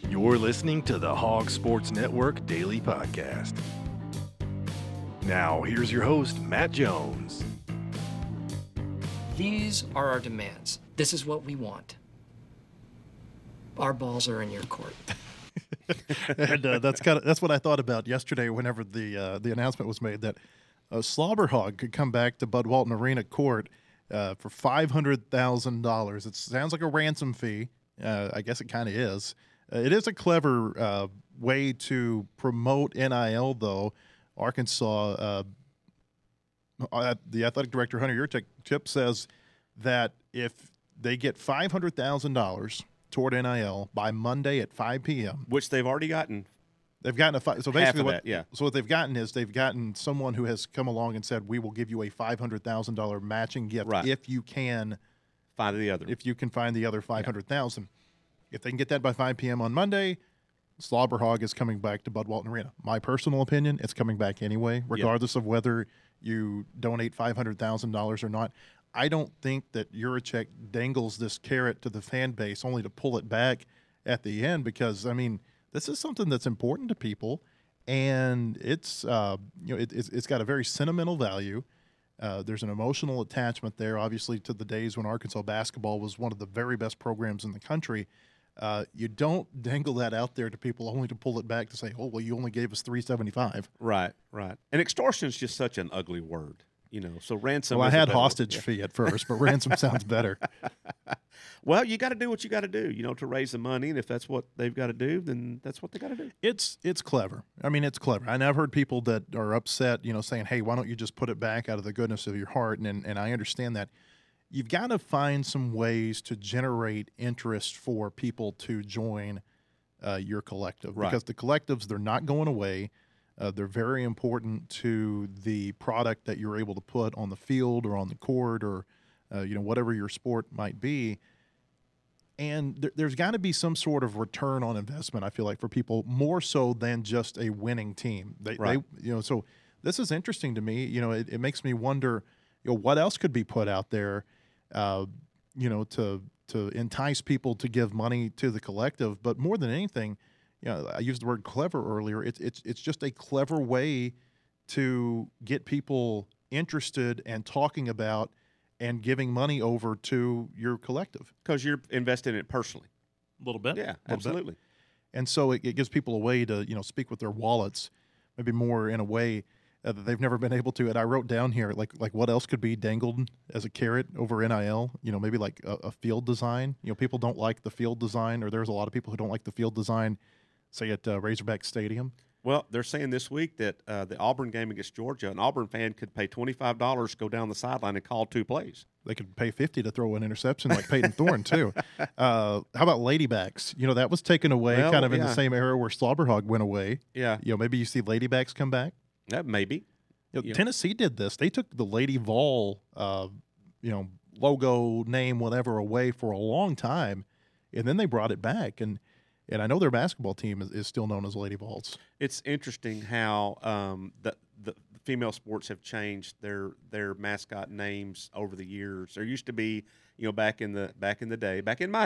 You're listening to the Hog Sports Network Daily Podcast. Now, here's your host, Matt Jones. These are our demands. This is what we want. Our balls are in your court. And that's what I thought about yesterday whenever the announcement was made that Slobberhog could come back to Bud Walton Arena court for $500,000. It sounds like a ransom fee. I guess it kind of is. It is a clever way to promote NIL, though. Arkansas, the athletic director, Hunter Yurchip, says that if they get $500,000 toward NIL by Monday at 5 p.m., which they've already gotten. They've gotten so basically half of that, yeah. So what they've gotten is they've gotten someone who has come along and said, we will give you a $500,000 matching gift if you can find the other. If you can find the other $500,000. Yeah. If they can get that by 5 p.m. on Monday, Slobberhog is coming back to Bud Walton Arena. My personal opinion, it's coming back anyway, regardless of whether you donate $500,000 or not. I don't think that Yurachek dangles this carrot to the fan base only to pull it back at the end because, I mean, this is something that's important to people, and it's it's got a very sentimental value. There's an emotional attachment there, obviously, to the days when Arkansas basketball was one of the very best programs in the country. You don't dangle that out there to people only to pull it back to say, oh, well, you only gave us $375. Right. And extortion is just such an ugly word, so ransom. Well, I had hostage fee at first, but ransom sounds better. Well, you got to do what you got to do, to raise the money, and if that's what they've got to do, then that's what they got to do. It's clever. I mean, it's clever. And I've heard people that are upset, saying, hey, why don't you just put it back out of the goodness of your heart? And I understand that. You've got to find some ways to generate interest for people to join your collective. Right. Because the collectives, they're not going away. They're very important to the product that you're able to put on the field or on the court or, whatever your sport might be. And there's got to be some sort of return on investment, I feel like, for people, more so than just a winning team. So this is interesting to me. It makes me wonder, what else could be put out there, to entice people to give money to the collective. But more than anything, I used the word clever earlier. It's just a clever way to get people interested and talking about and giving money over to your collective. Because you're invested in it personally. A little bit. Yeah, absolutely. And so it gives people a way to, speak with their wallets, maybe more in a way that they've never been able to. And I wrote down here, like what else could be dangled as a carrot over NIL? Maybe like a field design. People don't like the field design, or there's a lot of people who don't like the field design, say at Razorback Stadium. Well, they're saying this week that the Auburn game against Georgia, an Auburn fan could pay $25 to go down the sideline and call two plays. They could pay $50 to throw an interception like Peyton Thorne, too. How about Ladybacks? That was taken away in the same era where Slobberhog went away. Yeah. Maybe you see Ladybacks come back. Maybe. Tennessee did this. They took the Lady Vol, logo, name, whatever, away for a long time, and then they brought it back. And I know their basketball team is still known as Lady Vols. It's interesting how the female sports have changed their mascot names over the years. There used to be, back in my day,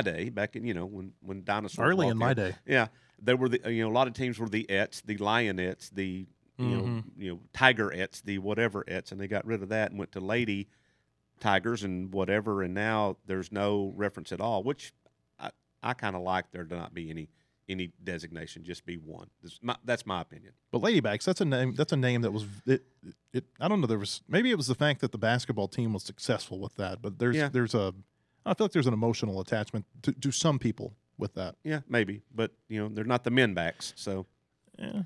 when dinosaurs early in my day. day. Yeah, there were a lot of teams were the Ettes, the Lionettes, the Tigerettes, the whatever-ettes, and they got rid of that and went to Lady Tigers and whatever, and now there's no reference at all, which I kind of like there to not be any designation, just be one. That's my opinion. But Ladybacks, that's a name. That's a name that was it. I don't know. Maybe it was the fact that the basketball team was successful with that. But I feel like there's an emotional attachment to some people with that. Yeah, maybe. But they're not the men backs. So yeah.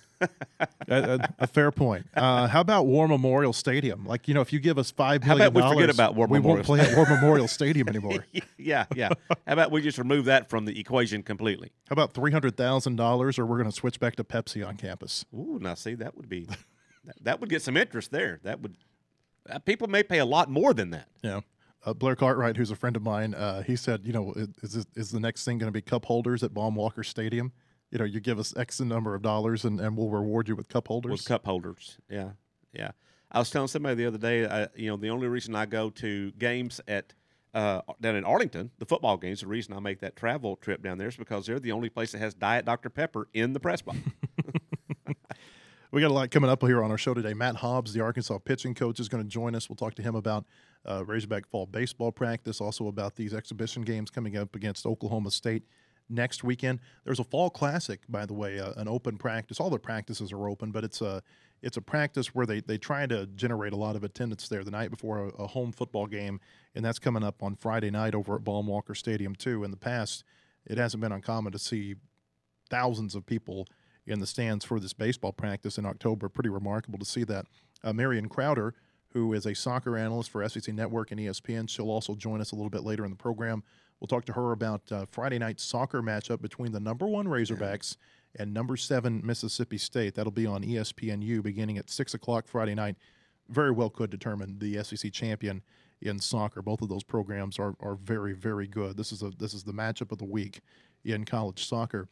A fair point. How about War Memorial Stadium? Like, if you give us $5 billion, how about we forget about War Memorial? We won't play at War Memorial Stadium anymore. Yeah. How about we just remove that from the equation completely? How about $300,000, or we're going to switch back to Pepsi on campus? Ooh, now see, that would be that would get some interest there. That would people may pay a lot more than that. Yeah. Blair Cartwright, who's a friend of mine, he said, is the next thing going to be cup holders at Baum Walker Stadium? You give us X number of dollars and we'll reward you with cup holders. With cup holders, yeah. I was telling somebody the other day, the only reason I go to games at down in Arlington, the football games. The reason I make that travel trip down there is because they're the only place that has Diet Dr. Pepper in the press box. We got a lot coming up here on our show today. Matt Hobbs, the Arkansas pitching coach, is going to join us. We'll talk to him about Razorback fall baseball practice, also about these exhibition games coming up against Oklahoma State next weekend. There's a fall classic, by the way, an open practice. All the practices are open, but it's a practice where they try to generate a lot of attendance there the night before a home football game, and that's coming up on Friday night over at Baum-Walker Stadium too. In the past, it hasn't been uncommon to see thousands of people in the stands for this baseball practice in October. Pretty remarkable to see that. Marion Crowder, who is a soccer analyst for SEC Network and ESPN, she'll also join us a little bit later in the program. We'll talk to her about Friday night's soccer matchup between the number 1 Razorbacks and number 7 Mississippi State. That'll be on ESPNU beginning at 6 o'clock Friday night. Very well could determine the SEC champion in soccer. Both of those programs are very, very good. This is the matchup of the week in college soccer.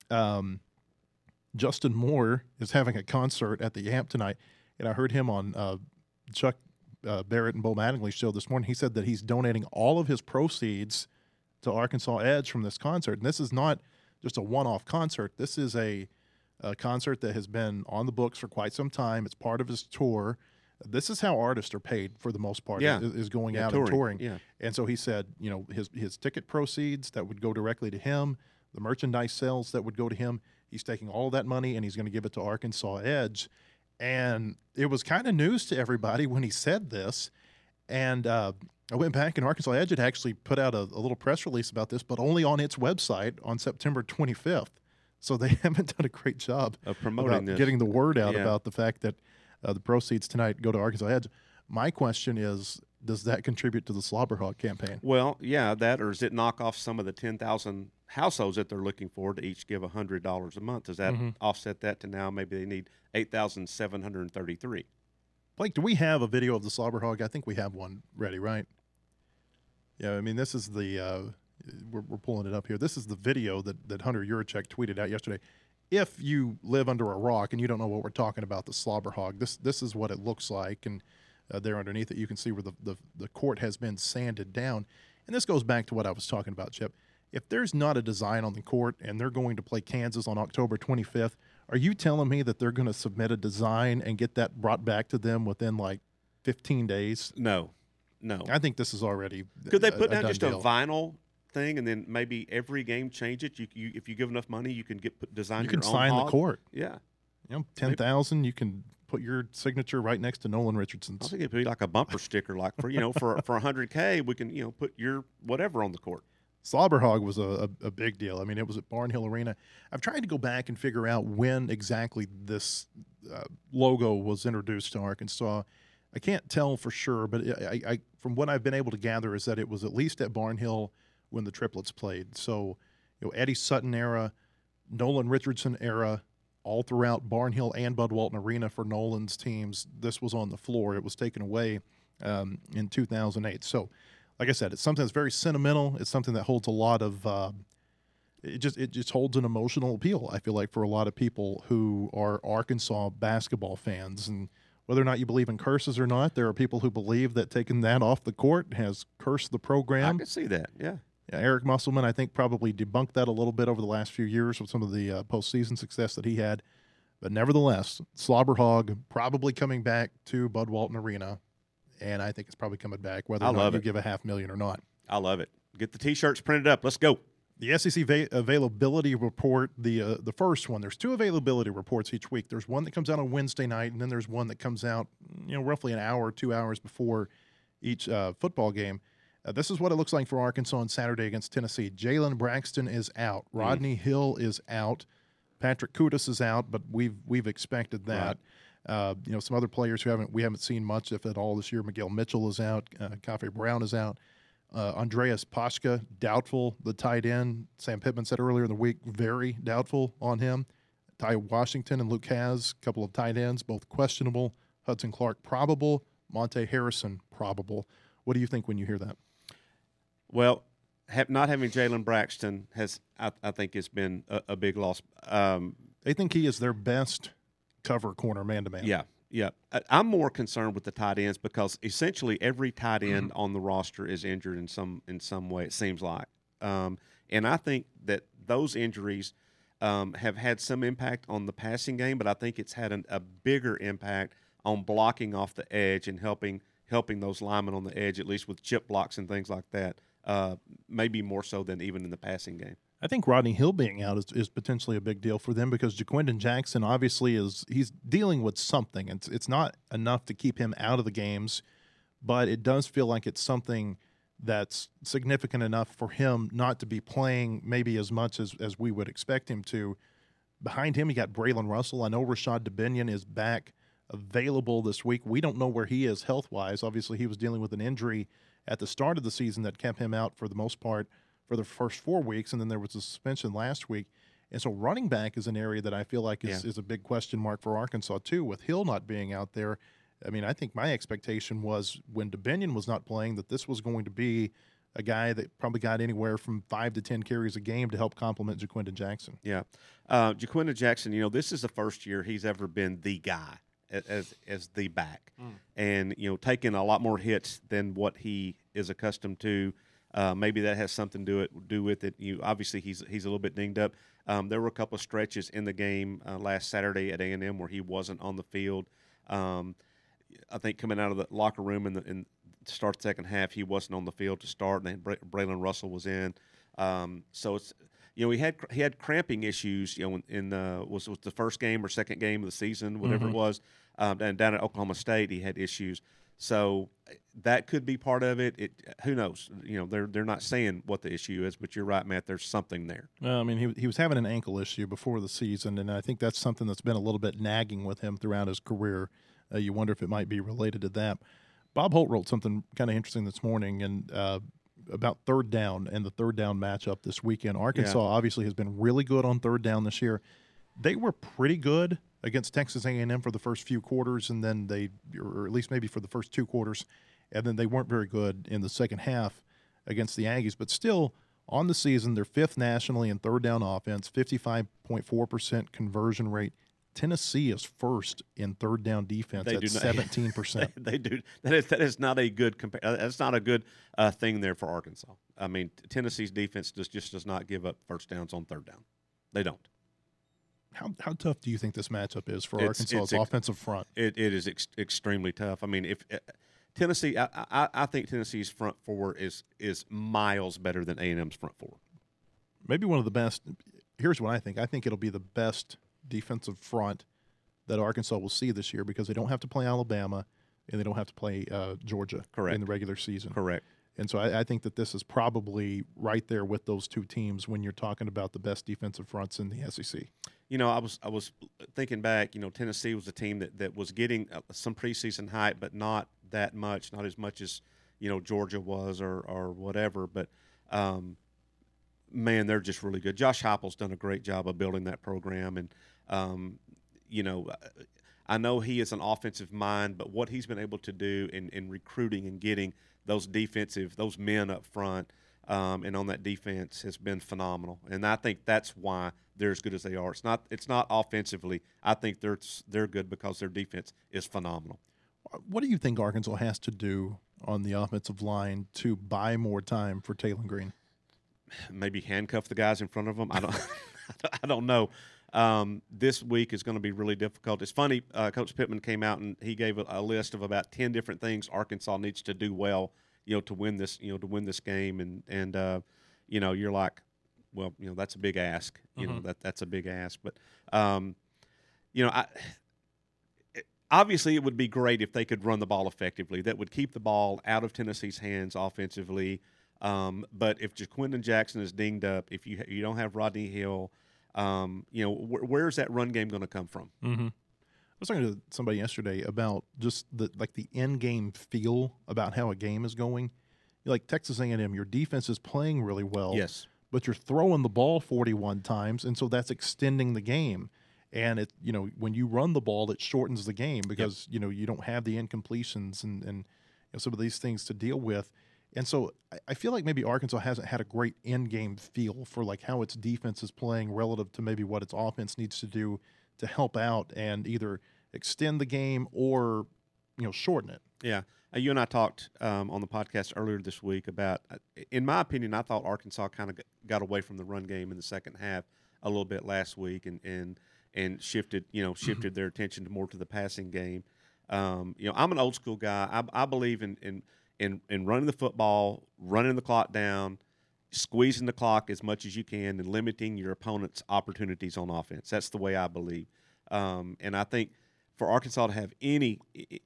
Justin Moore is having a concert at the Amp tonight, and I heard him on Chuck Barrett and Bo Mattingly's show this morning. He said that he's donating all of his proceeds to Arkansas Edge from this concert. And this is not just a one-off concert. This is a concert that has been on the books for quite some time. It's part of his tour. This is how artists are paid for the most part, is going out and touring. Yeah. And so he said, his ticket proceeds that would go directly to him, the merchandise sales that would go to him, he's taking all of that money and he's going to give it to Arkansas Edge. And it was kind of news to everybody when he said this. And I went back, and Arkansas Edge had actually put out a little press release about this, but only on its website on September 25th. So they haven't done a great job of promoting this, getting the word out about the fact that the proceeds tonight go to Arkansas Edge. My question is, does that contribute to the Slobber Hog campaign? Well, yeah, that, or does it knock off some of the 10,000 households that they're looking for to each give $100 a month? Does that offset that to now maybe they need 8,733? Blake, do we have a video of the Slobber Hog? I think we have one ready, right? Yeah, I mean, this is the we're pulling it up here. This is the video that Hunter Yurachek tweeted out yesterday. If you live under a rock and you don't know what we're talking about, the Slobber Hog, this is what it looks like. And there underneath it, you can see where the court has been sanded down. And this goes back to what I was talking about, Chip. If there's not a design on the court and they're going to play Kansas on October 25th, are you telling me that they're going to submit a design and get that brought back to them within like 15 days? No. I think this is already Could they put down done just deal. a vinyl thing and then maybe every game change it? You if you give enough money, you can design You your can own sign hog. the court. Yeah. 10,000. You can put your signature right next to Nolan Richardson's. I think it'd be like a bumper sticker, like for for 100K, we can put your whatever on the court. Slobber Hog was a big deal. I mean, it was at Barnhill Arena. I've tried to go back and figure out when exactly this logo was introduced to Arkansas. I can't tell for sure, but I from what I've been able to gather is that it was at least at Barnhill when the Triplets played. So, Eddie Sutton era, Nolan Richardson era, all throughout Barnhill and Bud Walton Arena for Nolan's teams, this was on the floor. It was taken away in 2008. So, like I said, it's something that's very sentimental. It's something that holds a lot of it just holds an emotional appeal, I feel like, for a lot of people who are Arkansas basketball fans. And whether or not you believe in curses or not, there are people who believe that taking that off the court has cursed the program. I can see that, yeah. Eric Musselman, I think, probably debunked that a little bit over the last few years with some of the postseason success that he had. But nevertheless, Slobber Hog probably coming back to Bud Walton Arena, and I think it's probably coming back whether or not you give a $500,000 or not. I love it. Get the T-shirts printed up. Let's go. The SEC availability report, the first one, there's two availability reports each week. There's one that comes out on Wednesday night, and then there's one that comes out, roughly an hour or 2 hours before each football game. This is what it looks like for Arkansas on Saturday against Tennessee. Jalen Braxton is out. Rodney Hill is out. Patrick Kudus is out, but we've expected that. Right. Some other players we haven't seen much, if at all, this year. Miguel Mitchell is out. Cafe Brown is out. Andreas Pashka, doubtful, the tight end. Sam Pittman said earlier in the week, very doubtful on him. Ty Washington and Luke Hasz, a couple of tight ends, both questionable. Hudson Clark, probable. Monte Harrison, probable. What do you think when you hear that? Well, not having Jalen Braxton I think, has been a big loss. They think he is their best cover corner man-to-man. Yeah. Yeah, I'm more concerned with the tight ends because essentially every tight end on the roster is injured in some way. It seems like, and I think that those injuries have had some impact on the passing game, but I think it's had a bigger impact on blocking off the edge and helping those linemen on the edge, at least with chip blocks and things like that. Maybe more so than even in the passing game. I think Rodney Hill being out is potentially a big deal for them because Jaquindon Jackson obviously he's dealing with something. It's not enough to keep him out of the games, but it does feel like it's something that's significant enough for him not to be playing maybe as much as we would expect him to. Behind him, you got Braylon Russell. I know Rashad DeBinion is back available this week. We don't know where he is health-wise. Obviously, he was dealing with an injury at the start of the season that kept him out for the most part for the first 4 weeks, and then there was a suspension last week. And so running back is an area that I feel like is a big question mark for Arkansas too, with Hill not being out there. I mean, I think my expectation was when DeBinion was not playing that this was going to be a guy that probably got anywhere from 5 to 10 carries a game to help complement Jaquindon Jackson. Yeah. Jaquindon Jackson, this is the first year he's ever been the guy as the back. And, taking a lot more hits than what he is accustomed to. Maybe that has something to do with it. Obviously he's a little bit dinged up. There were a couple of stretches in the game last Saturday at A&M where he wasn't on the field. I think coming out of the locker room in to start the second half, he wasn't on the field to start, and then Braylon Russell was in. So it's he had cramping issues. Was the first game or second game of the season, whatever it was, and down at Oklahoma State he had issues. So that could be part of it. Who knows? They're not saying what the issue is, but you're right, Matt. There's something there. Well, I mean, he was having an ankle issue before the season, and I think that's something that's been a little bit nagging with him throughout his career. You wonder if it might be related to that. Bob Holt wrote something kind of interesting this morning and about third down and the third down matchup this weekend. Arkansas obviously has been really good on third down this year. They were pretty good against Texas A&M for the first few quarters, and then or at least maybe for the first 2 quarters, and then they weren't very good in the second half against the Aggies. But still, on the season, they're 5th nationally in third down offense, 55.4% conversion rate. Tennessee is first in third down defense at 17%. They do. That is not a good that's not a good thing there for Arkansas. I mean, Tennessee's defense just does not give up first downs on third down. They don't. How tough do you think this matchup is for Arkansas's offensive front? It is extremely tough. I mean, if Tennessee, I think Tennessee's front four is miles better than A&M's front four. Maybe one of the best. Here's what I think. I think it'll be the best defensive front that Arkansas will see this year because they don't have to play Alabama and they don't have to play Georgia in the regular season. Correct. And so I think that this is probably right there with those two teams when you're talking about the best defensive fronts in the SEC. I was thinking back. Tennessee was a team that was getting some preseason hype, but not that much, not as much as Georgia was or whatever. But man, they're just really good. Josh Heupel's done a great job of building that program, and I know he is an offensive mind, but what he's been able to do in recruiting and getting those men up front and on that defense has been phenomenal. And I think that's why they're as good as they are. It's not offensively. I think they're good because their defense is phenomenal. What do you think Arkansas has to do on the offensive line to buy more time for Taylen Green? Maybe handcuff the guys in front of them. I don't know. This week is going to be really difficult. It's funny. Coach Pittman came out and he gave a list of about 10 different things Arkansas needs to do well, to win this game. And you're like, well, that's a big ask. That's a big ask. But obviously it would be great if they could run the ball effectively. That would keep the ball out of Tennessee's hands offensively. But if Jaquindon Jackson is dinged up, if you don't have Rodney Hill, where's that run game going to come from? Mm-hmm. I was talking to somebody yesterday about just the end game feel about how a game is going. Like Texas A&M, your defense is playing really well. Yes. But you're throwing the ball 41 times, and so that's extending the game. And when you run the ball, it shortens the game because you don't have the incompletions and some of these things to deal with. And so I feel like maybe Arkansas hasn't had a great end-game feel for how its defense is playing relative to maybe what its offense needs to do to help out and either extend the game or, shorten it. Yeah. You and I talked on the podcast earlier this week about, in my opinion, I thought Arkansas kind of got away from the run game in the second half a little bit last week and shifted their attention more to the passing game. I'm an old school guy. I believe in running the football, running the clock down, squeezing the clock as much as you can, and limiting your opponent's opportunities on offense. That's the way I believe. And I think for Arkansas to have any,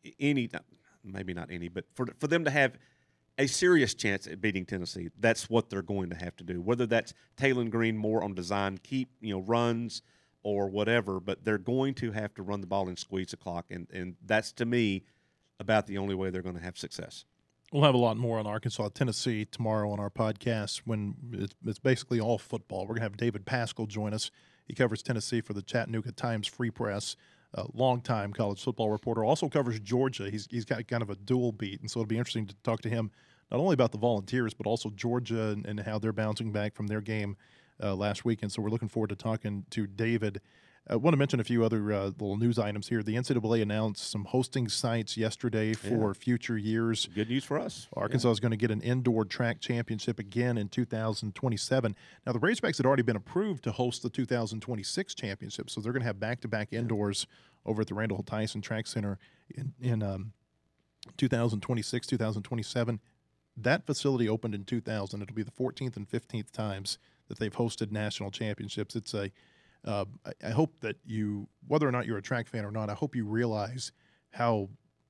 maybe not any, but for them to have a serious chance at beating Tennessee, that's what they're going to have to do. Whether that's Taylon Green more on design, keep runs or whatever, but they're going to have to run the ball and squeeze the clock, and that's to me about the only way they're going to have success. We'll have a lot more on Arkansas, Tennessee tomorrow on our podcast when it's basically all football. We're going to have David Pascal join us. He covers Tennessee for the Chattanooga Times Free Press, a longtime college football reporter. Also covers Georgia. He's got kind of a dual beat, and so it'll be interesting to talk to him not only about the Volunteers but also Georgia and how they're bouncing back from their game last weekend. So we're looking forward to talking to David. I want to mention a few other little news items here. The NCAA announced some hosting sites yesterday for future years. Good news for us. Arkansas is going to get an indoor track championship again in 2027. Now, the Razorbacks had already been approved to host the 2026 championship, so they're going to have back-to-back indoors over at the Randall Tyson Track Center in 2026, 2027. That facility opened in 2000. It'll be the 14th and 15th times that they've hosted national championships. It's I hope that you, whether or not you're a track fan or not, I hope you realize how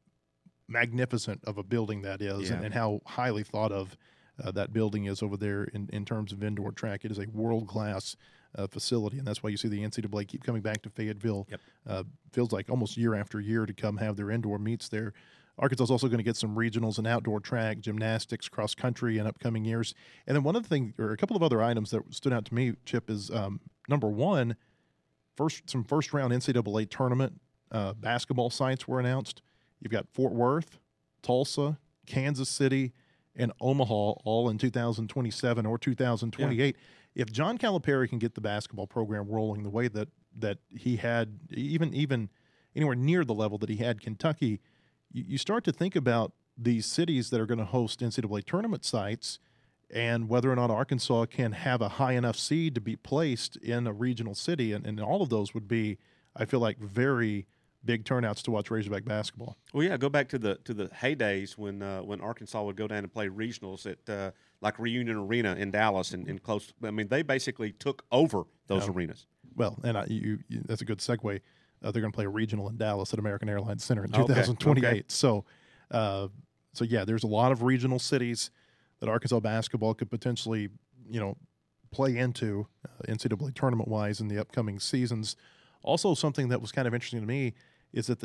magnificent of a building that is and how highly thought of that building is over there in terms of indoor track. It is a world-class facility, and that's why you see the NCAA keep coming back to Fayetteville. Feels like almost year after year to come have their indoor meets there. Arkansas is also going to get some regionals and outdoor track, gymnastics, cross country in upcoming years. And then one of the things, or a couple of other items that stood out to me, Chip, is number one, some first-round NCAA tournament basketball sites were announced. You've got Fort Worth, Tulsa, Kansas City, and Omaha all in 2027 or 2028. Yeah. If John Calipari can get the basketball program rolling the way that he had, even anywhere near the level that he had Kentucky, you start to think about these cities that are going to host NCAA tournament sites and whether or not Arkansas can have a high enough seed to be placed in a regional city. And all of those would be, I feel like, very big turnouts to watch Razorback basketball. Well, yeah, go back to the heydays when Arkansas would go down and play regionals at like Reunion Arena in Dallas and close. I mean, they basically took over those arenas. Well, and that's a good segue. They're going to play a regional in Dallas at American Airlines Center in 2028. Okay. So yeah, there's a lot of regional cities that Arkansas basketball could potentially, play into NCAA tournament-wise in the upcoming seasons. Also, something that was kind of interesting to me is that the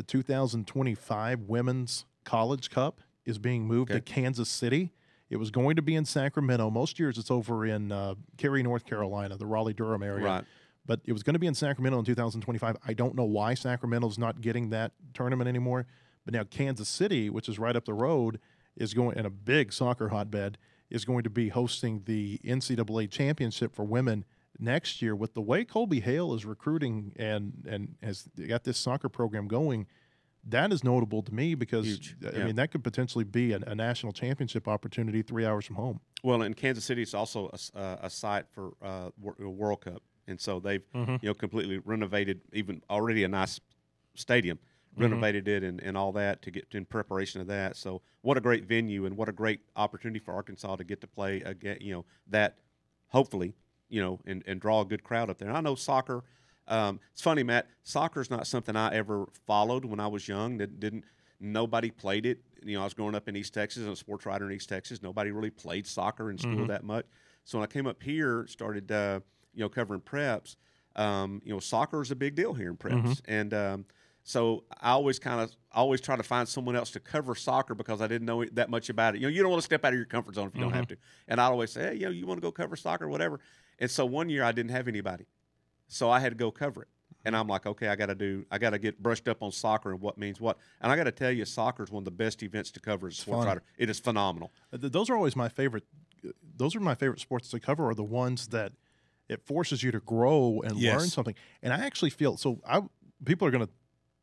2025 Women's College Cup is being moved to Kansas City. It was going to be in Sacramento. Most years it's over in Cary, North Carolina, the Raleigh-Durham area. Right. But it was going to be in Sacramento in 2025. I don't know why Sacramento's not getting that tournament anymore. But now Kansas City, which is right up the road, is going, in a big soccer hotbed, is going to be hosting the NCAA championship for women next year. With the way Colby Hale is recruiting and has got this soccer program going, that is notable to me because, I mean, that could potentially be a national championship opportunity 3 hours from home. Well, in Kansas City, it's also a site for World Cup. And so they've completely renovated, even already a nice stadium, renovated it and all that to get in preparation of that. So what a great venue and what a great opportunity for Arkansas to get to play again, that hopefully, and draw a good crowd up there. And I know soccer. It's funny, Matt. Soccer is not something I ever followed when I was young. Nobody played it. I was growing up in East Texas. I'm a sports writer in East Texas. Nobody really played soccer in school that much. So when I came up here, started covering preps, soccer is a big deal here in preps. And so I always try to find someone else to cover soccer because I didn't know that much about it. You don't want to step out of your comfort zone if you don't have to. And I'd always say, hey, you want to go cover soccer, whatever. And so one year I didn't have anybody. So I had to go cover it. And I'm like, okay, I got to get brushed up on soccer and what means what. And I got to tell you, soccer is one of the best events to cover as a sports writer. It is phenomenal. Those are always my favorite. Those are my favorite sports to cover, are the ones that it forces you to grow and learn something. And I actually feel, people are going to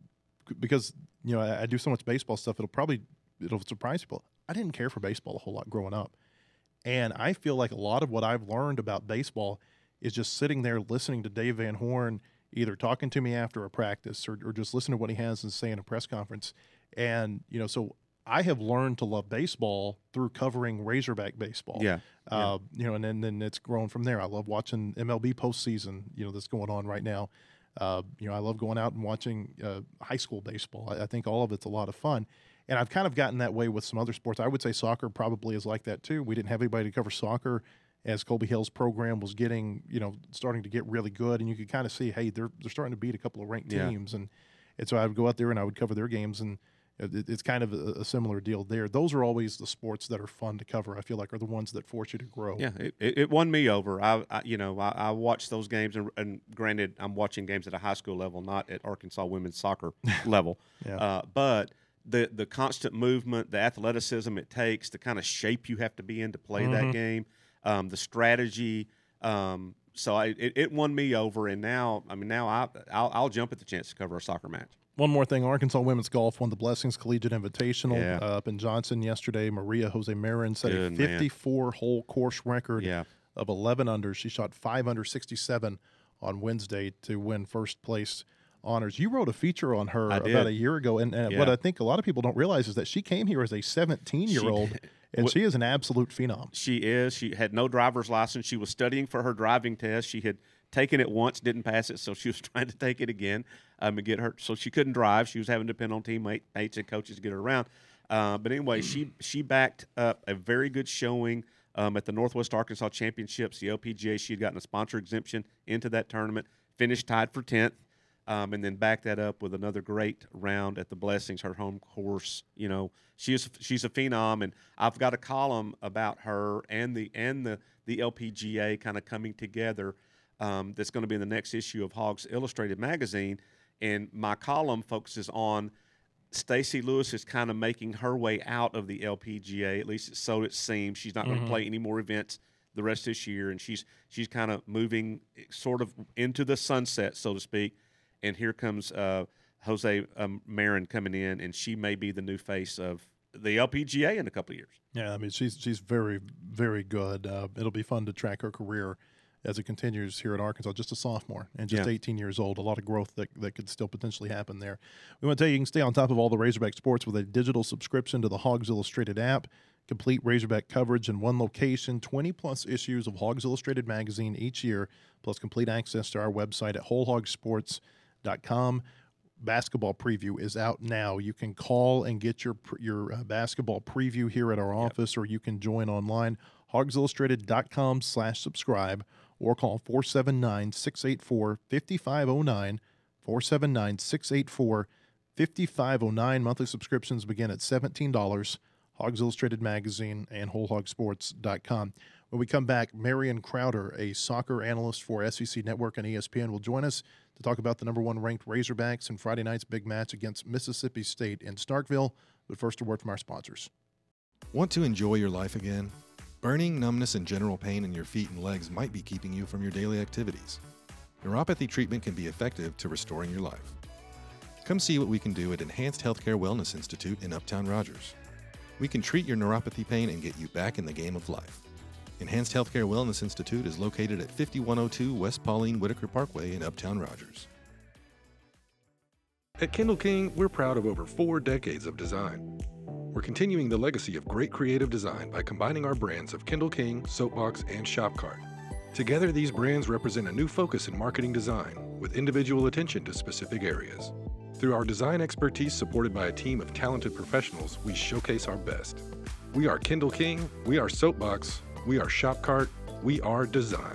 because you know I do so much baseball stuff, it'll surprise people. I didn't care for baseball a whole lot growing up, and I feel like a lot of what I've learned about baseball is just sitting there listening to Dave Van Horn, either talking to me after a practice or just listening to what he has to say in a press conference. And, you know, so I have learned to love baseball through covering Razorback baseball. Yeah. You know, and then it's grown from there. I love watching MLB postseason, you know, that's going on right now. You know, I love going out and watching high school baseball. I think all of it's a lot of fun. And I've kind of gotten that way with some other sports. I would say soccer probably is like that too. We didn't have anybody to cover soccer as Colby Hill's program was getting, you know, starting to get really good. And you could kind of see, hey, they're starting to beat a couple of ranked teams. And so I would go out there and I would cover their games. And it's kind of a similar deal there. Those are always the sports that are fun to cover, I feel like, are the ones that force you to grow. Yeah, it won me over. I watched those games, and granted, I'm watching games at a high school level, not at Arkansas women's soccer level. But the constant movement, the athleticism it takes, the kind of shape you have to be in to play that game, the strategy. So it won me over, and now I'll jump at the chance to cover a soccer match. One more thing, Arkansas women's golf won the Blessings Collegiate Invitational up in Johnson yesterday. Maria Jose Marin set a 54-hole course record of 11 under. She shot 5 under 67 on Wednesday to win first place honors. You wrote a feature on her about a year ago, and what I think a lot of people don't realize is that she came here as a 17-year-old, and she is an absolute phenom. She is. She had no driver's license. She was studying for her driving test. She had taken it once, didn't pass it, so she was trying to take it again and get her. So she couldn't drive. She was having to depend on teammates and coaches to get her around. But anyway, she backed up a very good showing at the Northwest Arkansas Championships, the LPGA. She had gotten a sponsor exemption into that tournament, finished tied for 10th, and then backed that up with another great round at the Blessings, her home course. You know, she's a phenom, and I've got a column about her and the LPGA kind of coming together. That's going to be in the next issue of Hogs Illustrated magazine, and my column focuses on Stacey Lewis is kind of making her way out of the LPGA, at least so it seems. She's not going to play any more events the rest of this year, and she's kind of moving sort of into the sunset, so to speak. And here comes Jose Marin coming in, and she may be the new face of the LPGA in a couple of years. Yeah, I mean, she's very, very good. It'll be fun to track her career as it continues here at Arkansas. Just a sophomore and just 18 years old. A lot of growth that could still potentially happen there. We want to tell you can stay on top of all the Razorback sports with a digital subscription to the Hogs Illustrated app. Complete Razorback coverage in one location, 20-plus issues of Hogs Illustrated magazine each year, plus complete access to our website at wholehogsports.com. Basketball preview is out now. You can call and get your basketball preview here at our office, or you can join online, hogsillustrated.com/subscribe, or call 479-684-5509, 479-684-5509. Monthly subscriptions begin at $17. Hogs Illustrated magazine and wholehogsports.com. When we come back, Marion Crowder, a soccer analyst for SEC Network and ESPN, will join us to talk about the number 1 ranked Razorbacks and Friday night's big match against Mississippi State in Starkville. But first, a word from our sponsors. Want to enjoy your life again? Burning, numbness, and general pain in your feet and legs might be keeping you from your daily activities. Neuropathy treatment can be effective to restoring your life. Come see what we can do at Enhanced Healthcare Wellness Institute in Uptown Rogers. We can treat your neuropathy pain and get you back in the game of life. Enhanced Healthcare Wellness Institute is located at 5102 West Pauline Whitaker Parkway in Uptown Rogers. At Kindle King, we're proud of over 4 decades of design. We're continuing the legacy of great creative design by combining our brands of Kindle King, Soapbox, and Shopcart. Together, these brands represent a new focus in marketing design with individual attention to specific areas. Through our design expertise supported by a team of talented professionals, we showcase our best. We are Kindle King, we are Soapbox, we are Shopcart, we are design.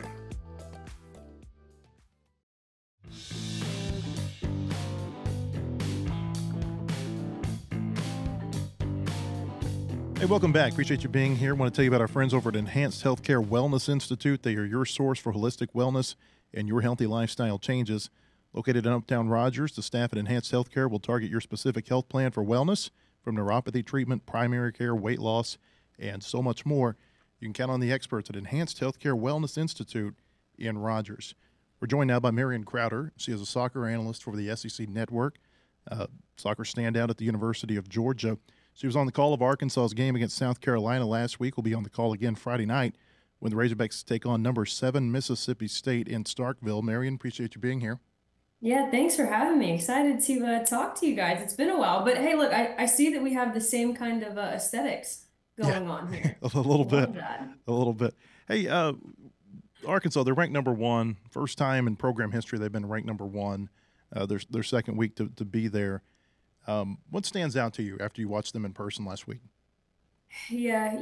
Hey, welcome back. Appreciate you being here. I want to tell you about our friends over at Enhanced Healthcare Wellness Institute. They are your source for holistic wellness and your healthy lifestyle changes. Located in Uptown Rogers, the staff at Enhanced Healthcare will target your specific health plan for wellness, from neuropathy treatment, primary care, weight loss, and so much more. You can count on the experts at Enhanced Healthcare Wellness Institute in Rogers. We're joined now by Marion Crowder. She is a soccer analyst for the SEC Network soccer standout at the University of Georgia. She was on the call of Arkansas's game against South Carolina last week. Will be on the call again Friday night when the Razorbacks take on number 7 Mississippi State in Starkville. Marion, appreciate you being here. Yeah, thanks for having me. Excited to talk to you guys. It's been a while, but hey, look, I see that we have the same kind of aesthetics going on here. A little Love bit. that. A little bit. Hey, Arkansas, they're ranked number 1. First time in program history they've been ranked number 1. Their second week to be there. What stands out to you after you watched them in person last week? Yeah,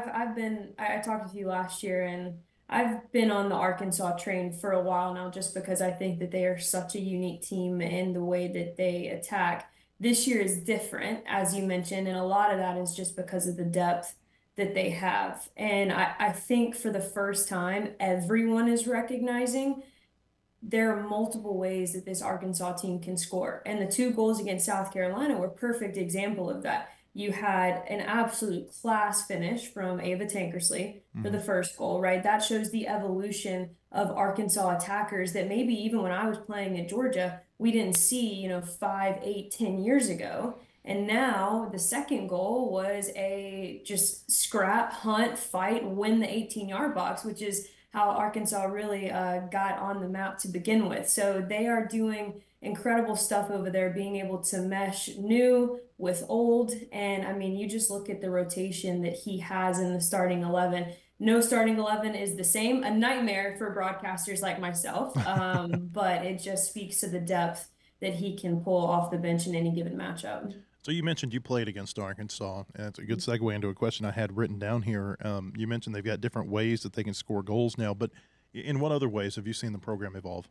I talked with you last year, and I've been on the Arkansas train for a while now just because I think that they are such a unique team in the way that they attack. This year is different, as you mentioned, and a lot of that is just because of the depth that they have. And I think for the first time, everyone is recognizing there are multiple ways that this Arkansas team can score. And the 2 goals against South Carolina were a perfect example of that. You had an absolute class finish from Ava Tankersley for the first goal, right? That shows the evolution of Arkansas attackers that maybe even when I was playing at Georgia, we didn't see, 5, 8, 10 years ago. And now the second goal was a just scrap, hunt, fight, win the 18-yard box, which is how Arkansas really got on the map to begin with. So they are doing incredible stuff over there, being able to mesh new with old. And I mean, you just look at the rotation that he has in the starting 11. No starting 11 is the same, a nightmare for broadcasters like myself, but it just speaks to the depth that he can pull off the bench in any given matchup. So you mentioned you played against Arkansas, and it's a good segue into a question I had written down here. You mentioned they've got different ways that they can score goals now, but in what other ways have you seen the program evolve?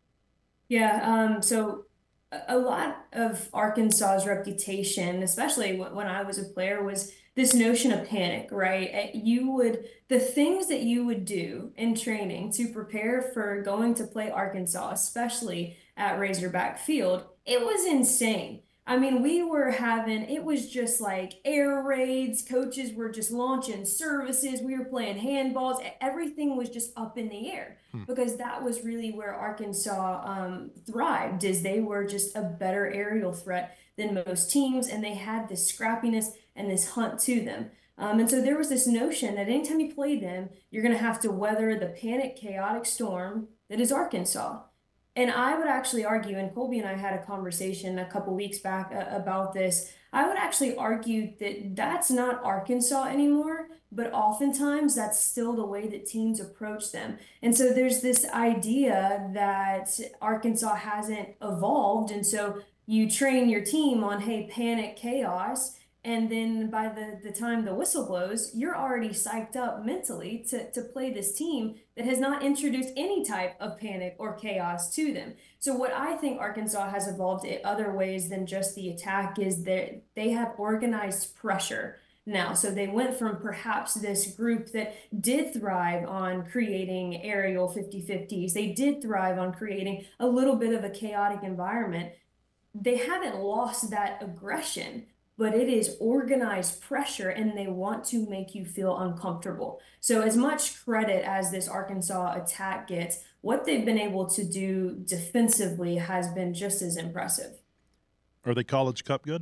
Yeah, so a lot of Arkansas's reputation, especially when I was a player, was this notion of panic, right? The things that you would do in training to prepare for going to play Arkansas, especially at Razorback Field, it was insane. I mean, it was just like air raids. Coaches were just launching services. We were playing handballs. Everything was just up in the air because that was really where Arkansas thrived, is they were just a better aerial threat than most teams, and they had this scrappiness and this hunt to them. And so there was this notion that anytime you play them, you're going to have to weather the panic, chaotic storm that is Arkansas. And I would actually argue, and Colby and I had a conversation a couple weeks back about this, I would actually argue that that's not Arkansas anymore, but oftentimes that's still the way that teams approach them. And so there's this idea that Arkansas hasn't evolved, and so you train your team on, hey, panic, chaos, and then by the time the whistle blows, you're already psyched up mentally to play this team that has not introduced any type of panic or chaos to them. So what I think Arkansas has evolved in other ways than just the attack is that they have organized pressure now. So they went from perhaps this group that did thrive on creating aerial 50-50s. They did thrive on creating a little bit of a chaotic environment. They haven't lost that aggression, but it is organized pressure, and they want to make you feel uncomfortable. So as much credit as this Arkansas attack gets, what they've been able to do defensively has been just as impressive. Are they College Cup good?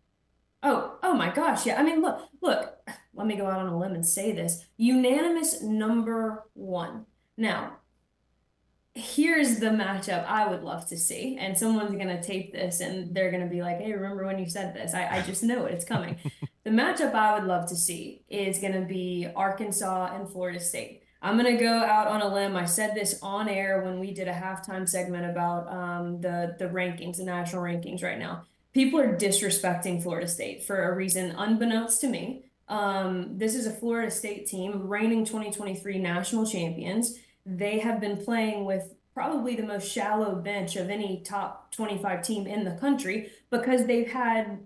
Oh my gosh, yeah. I mean, look, let me go out on a limb and say this. Unanimous number 1. Now, here's the matchup I would love to see, and someone's going to tape this and they're going to be like, hey, remember when you said this? I just know it. It's coming. The matchup I would love to see is going to be Arkansas and Florida State. I'm going to go out on a limb. I said this on air when we did a halftime segment about the rankings, the national rankings right now. People are disrespecting Florida State for a reason unbeknownst to me. This is a Florida State team, reigning 2023 national champions. They have been playing with probably the most shallow bench of any top 25 team in the country because they've had,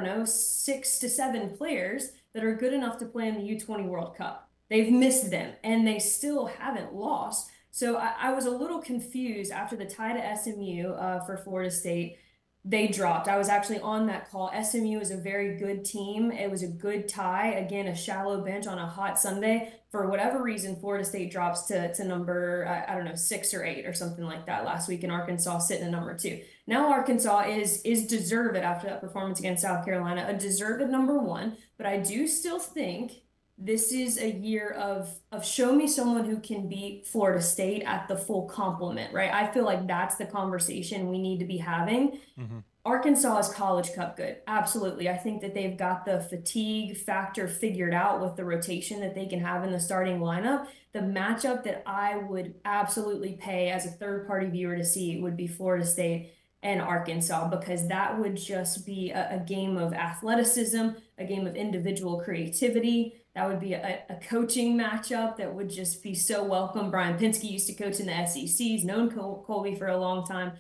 6 to 7 players that are good enough to play in the U20 World Cup. They've missed them, and they still haven't lost. So I was a little confused after the tie to SMU for Florida State. they dropped. I was actually on that call. SMU is a very good team. It was a good tie. Again, a shallow bench on a hot Sunday. For whatever reason, Florida State drops to number, I don't know, 6 or 8 or something like that last week, and Arkansas sitting at number 2. Now Arkansas is deserved after that performance against South Carolina, a deserved number 1, but I do still think this is a year of show me someone who can beat Florida State at the full complement, right? I feel like that's the conversation we need to be having. Arkansas is College Cup good. Absolutely. I think that they've got the fatigue factor figured out with the rotation that they can have in the starting lineup. The matchup that I would absolutely pay as a third-party viewer to see would be Florida State and Arkansas, because that would just be a game of athleticism, a game of individual creativity. That would be a coaching matchup that would just be so welcome. Brian Pinsky used to coach in the SEC. He's known Colby for a long time.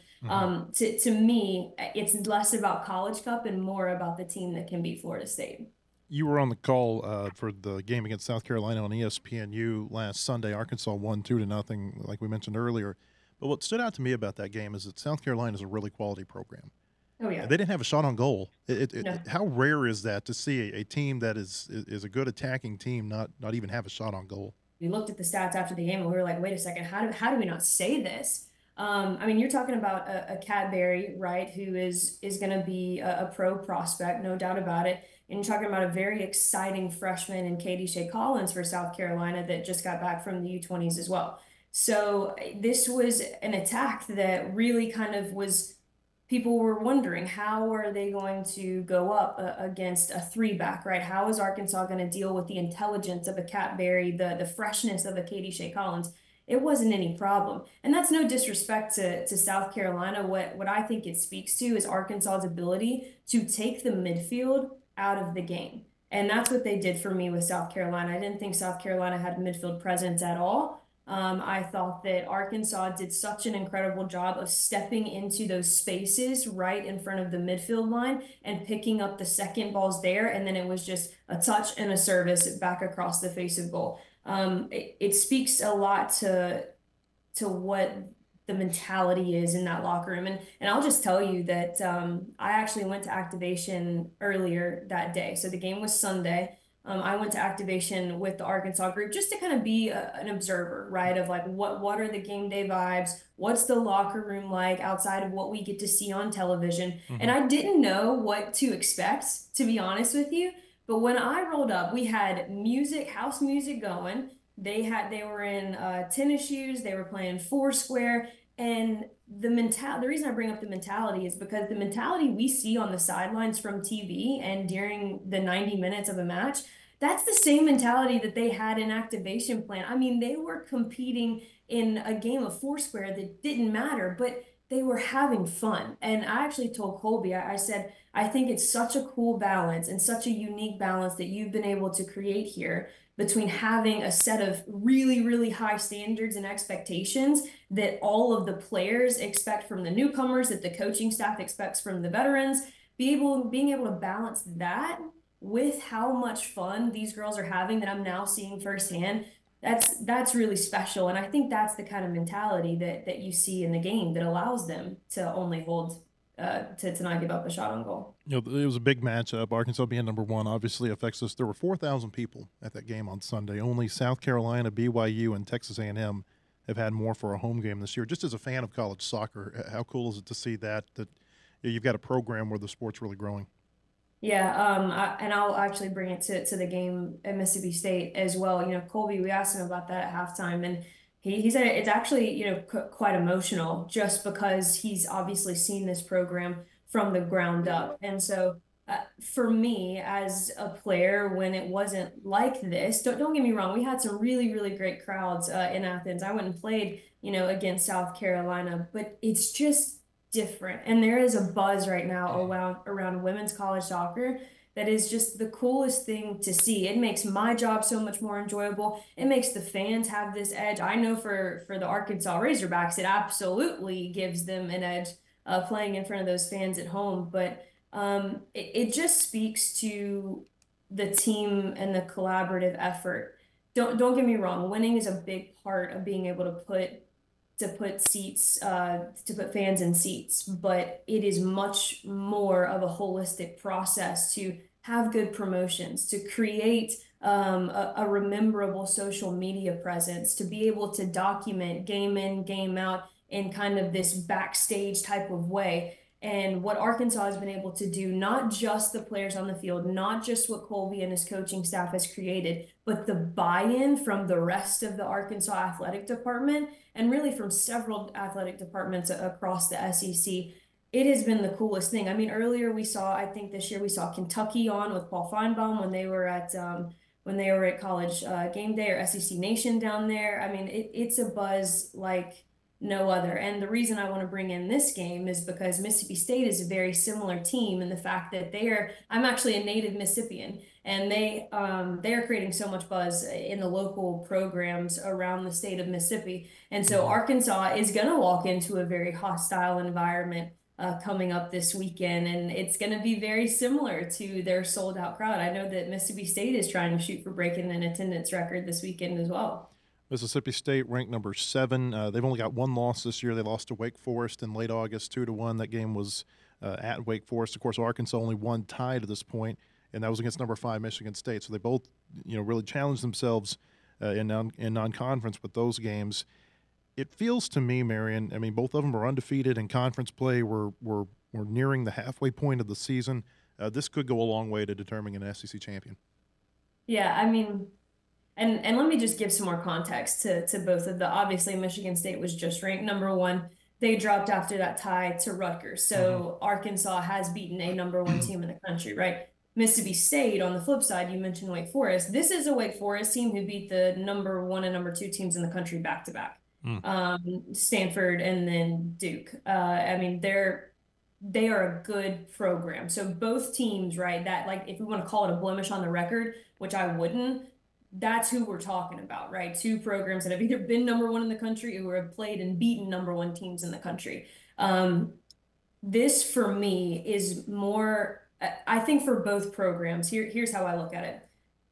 To me, it's less about College Cup and more about the team that can beat Florida State. You were on the call for the game against South Carolina on ESPNU last Sunday. Arkansas won 2-0, like we mentioned earlier. But what stood out to me about that game is that South Carolina is a really quality program. Oh, yeah. They didn't have a shot on goal. No. How rare is that to see a team that is a good attacking team not even have a shot on goal? We looked at the stats after the game and we were like, wait a second, how do we not say this? I mean, you're talking about a Kat Berry, right, who is going to be a pro prospect, no doubt about it. And you're talking about a very exciting freshman in Katie Shea Collins for South Carolina that just got back from the U20s as well. So this was an attack that really kind of was, people were wondering, how are they going to go up against a 3-back, right? How is Arkansas going to deal with the intelligence of a Kat Berry, the freshness of a Katie Shea Collins? It wasn't any problem. And that's no disrespect to South Carolina. What I think it speaks to is Arkansas's ability to take the midfield out of the game. And that's what they did for me with South Carolina. I didn't think South Carolina had midfield presence at all. I thought that Arkansas did such an incredible job of stepping into those spaces right in front of the midfield line and picking up the second balls there. And then it was just a touch and a service back across the face of goal. It speaks a lot to what the mentality is in that locker room. And I'll just tell you that I actually went to activation earlier that day. So the game was Sunday. I went to activation with the Arkansas group just to kind of be an observer, right? Of like, what are the game day vibes? What's the locker room like outside of what we get to see on television? And I didn't know what to expect, to be honest with you. But when I rolled up, we had music, house music going. They were in tennis shoes. They were playing Foursquare. And the reason I bring up the mentality is because the mentality we see on the sidelines from TV and during the 90 minutes of a match, that's the same mentality that they had in activation plan. I mean, they were competing in a game of Foursquare that didn't matter, but they were having fun. And I actually told Colby, I said, I think it's such a cool balance and such a unique balance that you've been able to create here between having a set of really, really high standards and expectations that all of the players expect from the newcomers, that the coaching staff expects from the veterans, being able to balance that with how much fun these girls are having that I'm now seeing firsthand. That's really special. And I think that's the kind of mentality that you see in the game that allows them to only hold to not give up a shot on goal. You know, it was a big matchup. Arkansas being number 1 obviously affects us. There were 4,000 people at that game on Sunday. Only South Carolina, BYU, and Texas A&M have had more for a home game this year. Just as a fan of college soccer, how cool is it to see that you've got a program where the sport's really growing? Yeah, and I'll actually bring it to the game at Mississippi State as well. You know, Colby, we asked him about that at halftime, and he said it's actually, you know, quite emotional just because he's obviously seen this program from the ground up. And so for me as a player, when it wasn't like this, don't get me wrong, we had some really, really great crowds in Athens. I went and played, you know, against South Carolina, but it's just different. And there is a buzz right now around women's college soccer that is just the coolest thing to see. It makes my job so much more enjoyable. It makes the fans have this edge. I know for the Arkansas Razorbacks, it absolutely gives them an edge playing in front of those fans at home. But it just speaks to the team and the collaborative effort. Don't get me wrong, winning is a big part of being able to put to put fans in seats, but it is much more of a holistic process to have good promotions, to create a rememberable social media presence, to be able to document game in, game out in kind of this backstage type of way. And what Arkansas has been able to do, not just the players on the field, not just what Colby and his coaching staff has created, but the buy-in from the rest of the Arkansas athletic department, and really from several athletic departments across the SEC. It has been the coolest thing. I mean, earlier I think this year we saw Kentucky on with Paul Feinbaum when they were at College Game Day or SEC Nation down there. I mean, it's a buzz like no other. And the reason I want to bring in this game is because Mississippi State is a very similar team in the fact that I'm actually a native Mississippian, and they are creating so much buzz in the local programs around the state of Mississippi. And so Arkansas is going to walk into a very hostile environment coming up this weekend, and it's going to be very similar to their sold out crowd. I know that Mississippi State is trying to shoot for breaking an attendance record this weekend as well. Mississippi State ranked number 7. They've only got one loss this year. They lost to Wake Forest in late August, 2-1. That game was at Wake Forest. Of course, Arkansas only one tie to this point, and that was against number 5 Michigan State. So they both, really challenged themselves in non-conference with those games. It feels to me, Marion, I mean, both of them are undefeated in conference play. We're nearing the halfway point of the season. This could go a long way to determining an SEC champion. Yeah, I mean, and let me just give some more context to both of the. Obviously, Michigan State was just ranked number 1. They dropped after that tie to Rutgers. So Arkansas has beaten a number 1 team in the country, right? Mississippi State, on the flip side, you mentioned Wake Forest. This is a Wake Forest team who beat the number 1 and number 2 teams in the country back to back. Stanford and then Duke. I mean, they are a good program. So both teams, right, that, like, if we want to call it a blemish on the record, which I wouldn't, that's who we're talking about, right? 2 programs that have either been number 1 in the country or have played and beaten number 1 teams in the country. This, for me, is more, I think for both programs, here's how I look at it.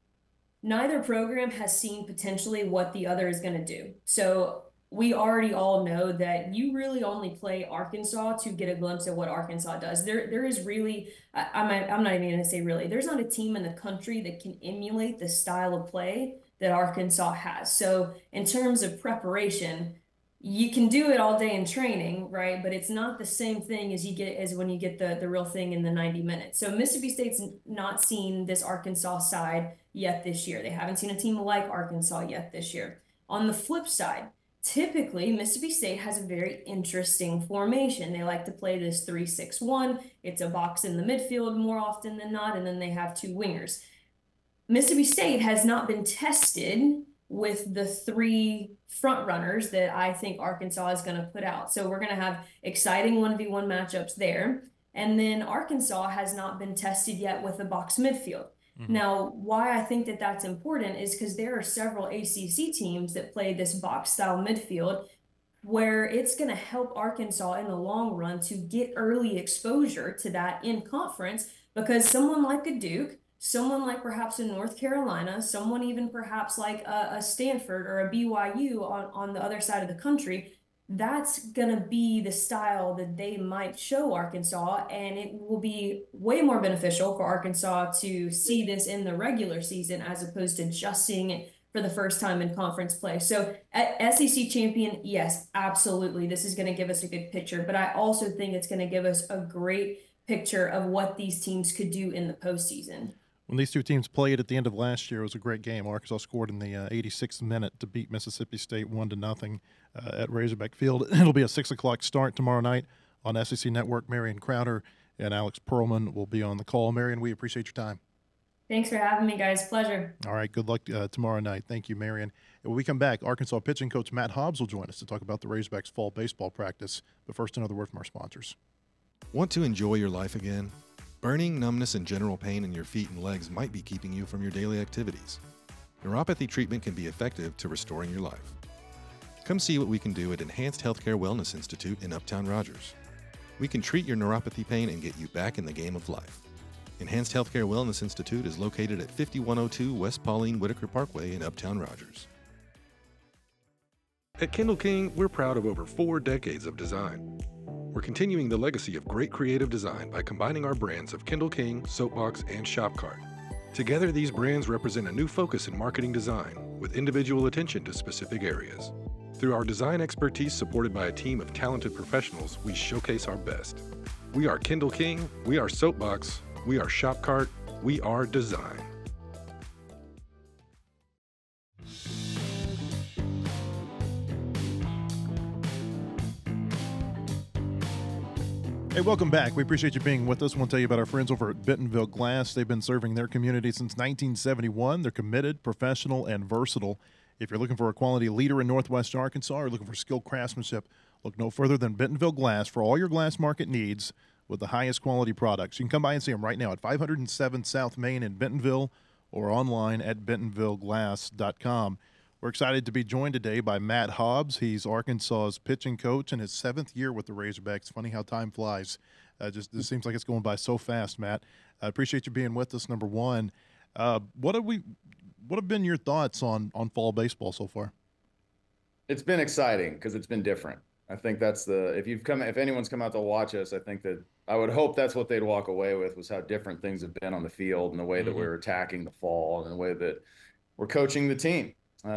Neither program has seen potentially what the other is going to do. So we already all know that you really only play Arkansas to get a glimpse of what Arkansas does. There is really, I'm not even going to say really, there's not a team in the country that can emulate the style of play that Arkansas has. So in terms of preparation, you can do it all day in training, right? But it's not the same thing as when you get the real thing in the 90 minutes. So Mississippi State's not seen this Arkansas side yet this year. They haven't seen a team like Arkansas yet this year. On the flip side, typically, Mississippi State has a very interesting formation. They like to play this 3-6-1. It's a box in the midfield more often than not, and then they have 2 wingers. Mississippi State has not been tested with the 3 front runners that I think Arkansas is going to put out. So we're going to have exciting 1v1 matchups there. And then Arkansas has not been tested yet with the box midfield. Now, why I think that that's important is because there are several ACC teams that play this box style midfield where it's going to help Arkansas in the long run to get early exposure to that in conference, because someone like a Duke, someone like perhaps a North Carolina, someone even perhaps like a Stanford or a BYU on the other side of the country, that's going to be the style that they might show Arkansas, and it will be way more beneficial for Arkansas to see this in the regular season as opposed to just seeing it for the first time in conference play. So SEC champion, yes, absolutely. This is going to give us a good picture, but I also think it's going to give us a great picture of what these teams could do in the postseason. When these 2 teams played at the end of last year, it was a great game. Arkansas scored in the 86th minute to beat Mississippi State 1-0 at Razorback Field. It'll be a 6 o'clock start tomorrow night on SEC Network. Marion Crowder and Alex Perlman will be on the call. Marion, we appreciate your time. Thanks for having me, guys. Pleasure. All right, good luck tomorrow night. Thank you, Marion. And when we come back, Arkansas pitching coach Matt Hobbs will join us to talk about the Razorbacks' fall baseball practice. But first, another word from our sponsors. Want to enjoy your life again? Burning, numbness, and general pain in your feet and legs might be keeping you from your daily activities. Neuropathy treatment can be effective to restoring your life. Come see what we can do at Enhanced Healthcare Wellness Institute in Uptown Rogers. We can treat your neuropathy pain and get you back in the game of life. Enhanced Healthcare Wellness Institute is located at 5102 West Pauline Whitaker Parkway in Uptown Rogers. At Kindle King, we're proud of over 4 decades of design. We're continuing the legacy of great creative design by combining our brands of Kindle King, Soapbox, and Shopcart. Together, these brands represent a new focus in marketing design, with individual attention to specific areas. Through our design expertise supported by a team of talented professionals, we showcase our best. We are Kindle King, we are Soapbox, we are Shopcart, we are design. Hey, welcome back. We appreciate you being with us. I want to tell you about our friends over at Bentonville Glass. They've been serving their community since 1971. They're committed, professional, and versatile. If you're looking for a quality leader in Northwest Arkansas or looking for skilled craftsmanship, look no further than Bentonville Glass for all your glass market needs with the highest quality products. You can come by and see them right now at 507 South Main in Bentonville or online at bentonvilleglass.com. We're excited to be joined today by Matt Hobbs. He's Arkansas's pitching coach in his 7th year with the Razorbacks. Funny how time flies. Just seems like it's going by so fast, Matt. I appreciate you being with us, number one. What have been your thoughts on fall baseball so far? It's been exciting because it's been different. I think that's if anyone's come out to watch us, I think that I would hope that's what they'd walk away with, was how different things have been on the field and the way that we're attacking the fall and the way that we're coaching the team.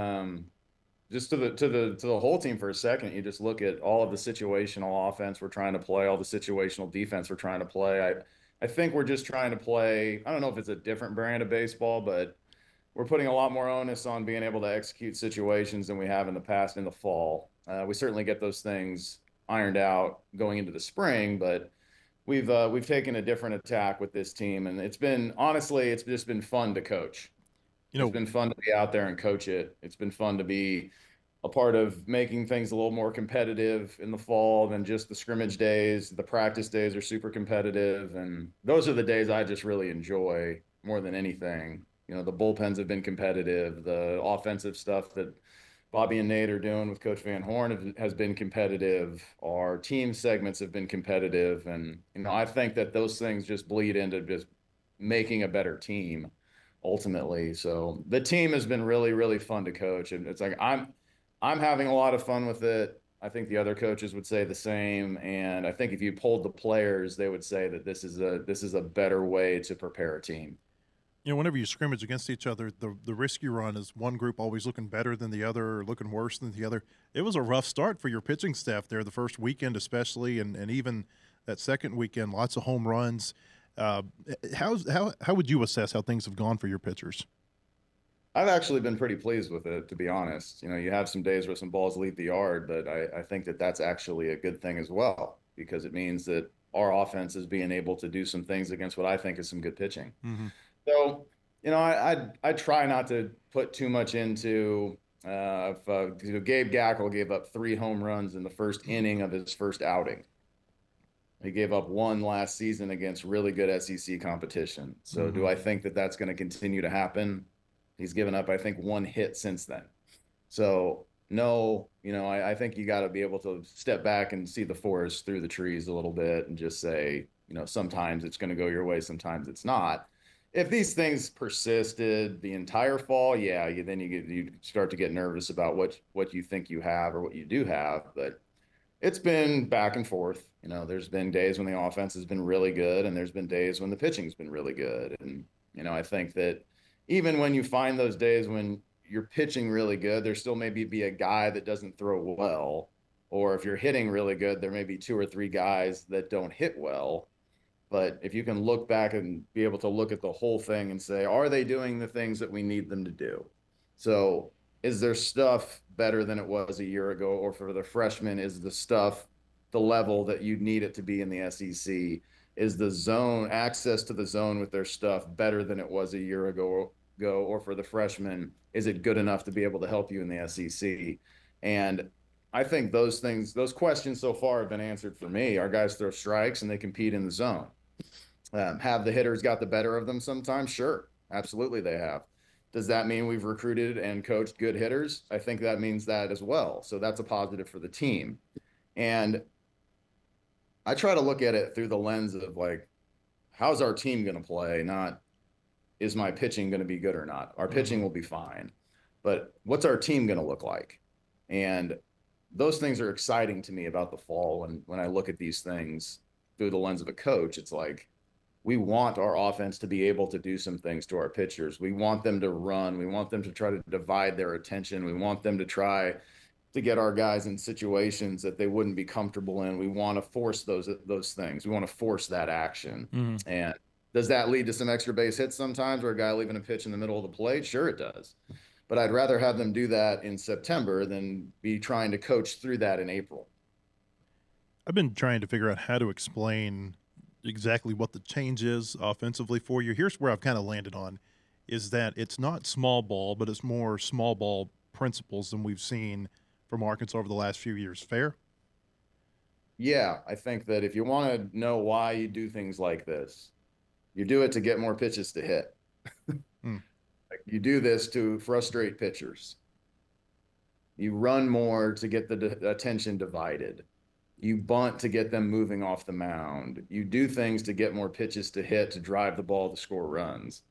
Just to the whole team for a second, you just look at all of the situational offense we're trying to play, all the situational defense we're trying to play. I think we're just trying to play, I don't know if it's a different brand of baseball, but we're putting a lot more onus on being able to execute situations than we have in the past in the fall. We certainly get those things ironed out going into the spring, but we've taken a different attack with this team, and it's just been fun to coach. It's been fun to be out there and coach it. It's been fun to be a part of making things a little more competitive in the fall than just the scrimmage days. The practice days are super competitive, and those are the days I just really enjoy more than anything. The bullpens have been competitive. The offensive stuff that Bobby and Nate are doing with Coach Van Horn has been competitive. Our team segments have been competitive, and I think that those things just bleed into just making a better team ultimately. So the team has been really, really fun to coach, and it's like I'm having a lot of fun with it. I think the other coaches would say the same, and I think if you polled the players, they would say that this is a better way to prepare a team. Whenever you scrimmage against each other, the risk you run is one group always looking better than the other or looking worse than the other. It was a rough start for your pitching staff there, the first weekend especially, and even that second weekend, lots of home runs. How would you assess how things have gone for your pitchers? I've actually been pretty pleased with it, to be honest. You have some days where some balls leave the yard, but I think that that's actually a good thing as well, because it means that our offense is being able to do some things against what I think is some good pitching. Mm-hmm. So, I try not to put too much into Gabe Gackle gave up 3 home runs in the first inning of his first outing. He gave up 1 last season against really good SEC competition. So do I think that that's going to continue to happen? He's given up, I think, 1 hit since then. So no, I think you got to be able to step back and see the forest through the trees a little bit and just say, sometimes it's going to go your way, sometimes it's not. If these things persisted the entire fall, then you start to get nervous about what you think you have or what you do have. But it's been back and forth. There's been days when the offense has been really good, and there's been days when the pitching's been really good. And, I think that even when you find those days when you're pitching really good, there still maybe be a guy that doesn't throw well. Or if you're hitting really good, there may be 2 or 3 guys that don't hit well. But if you can look back and be able to look at the whole thing and say, are they doing the things that we need them to do? So is their stuff better than it was a year ago? Or for the freshmen, is the stuff the level that you need it to be in the SEC? Is the zone, access to the zone with their stuff better than it was a year ago? Or for the freshmen, is it good enough to be able to help you in the SEC? And I think those questions so far have been answered for me. Our guys throw strikes and they compete in the zone. Have the hitters got the better of them sometimes? Sure, absolutely they have. Does that mean we've recruited and coached good hitters? I think that means that as well. So that's a positive for the team. And I try to look at it through the lens of how's our team going to play? Not, is my pitching going to be good or not? Our pitching will be fine. But what's our team going to look like? And those things are exciting to me about the fall. And when I look at these things through the lens of a coach, it's like, we want our offense to be able to do some things to our pitchers. We want them to run. We want them to try to divide their attention. We want them to try to get our guys in situations that they wouldn't be comfortable in. We want to force those things. We want to force that action. Mm-hmm. And does that lead to some extra base hits sometimes, or a guy leaving a pitch in the middle of the plate? Sure, it does. But I'd rather have them do that in September than be trying to coach through that in April. I've been trying to figure out how to explain exactly what the change is offensively for you. Here's where I've kind of landed on, is that it's not small ball, but it's more small ball principles than we've seen from Arkansas over the last few years. Fair? Yeah, I think that if you want to know why you do things like this, you do it to get more pitches to hit. Like, you do this to frustrate pitchers. You run more to get the attention divided. You bunt to get them moving off the mound. You do things to get more pitches to hit, to drive the ball to score runs.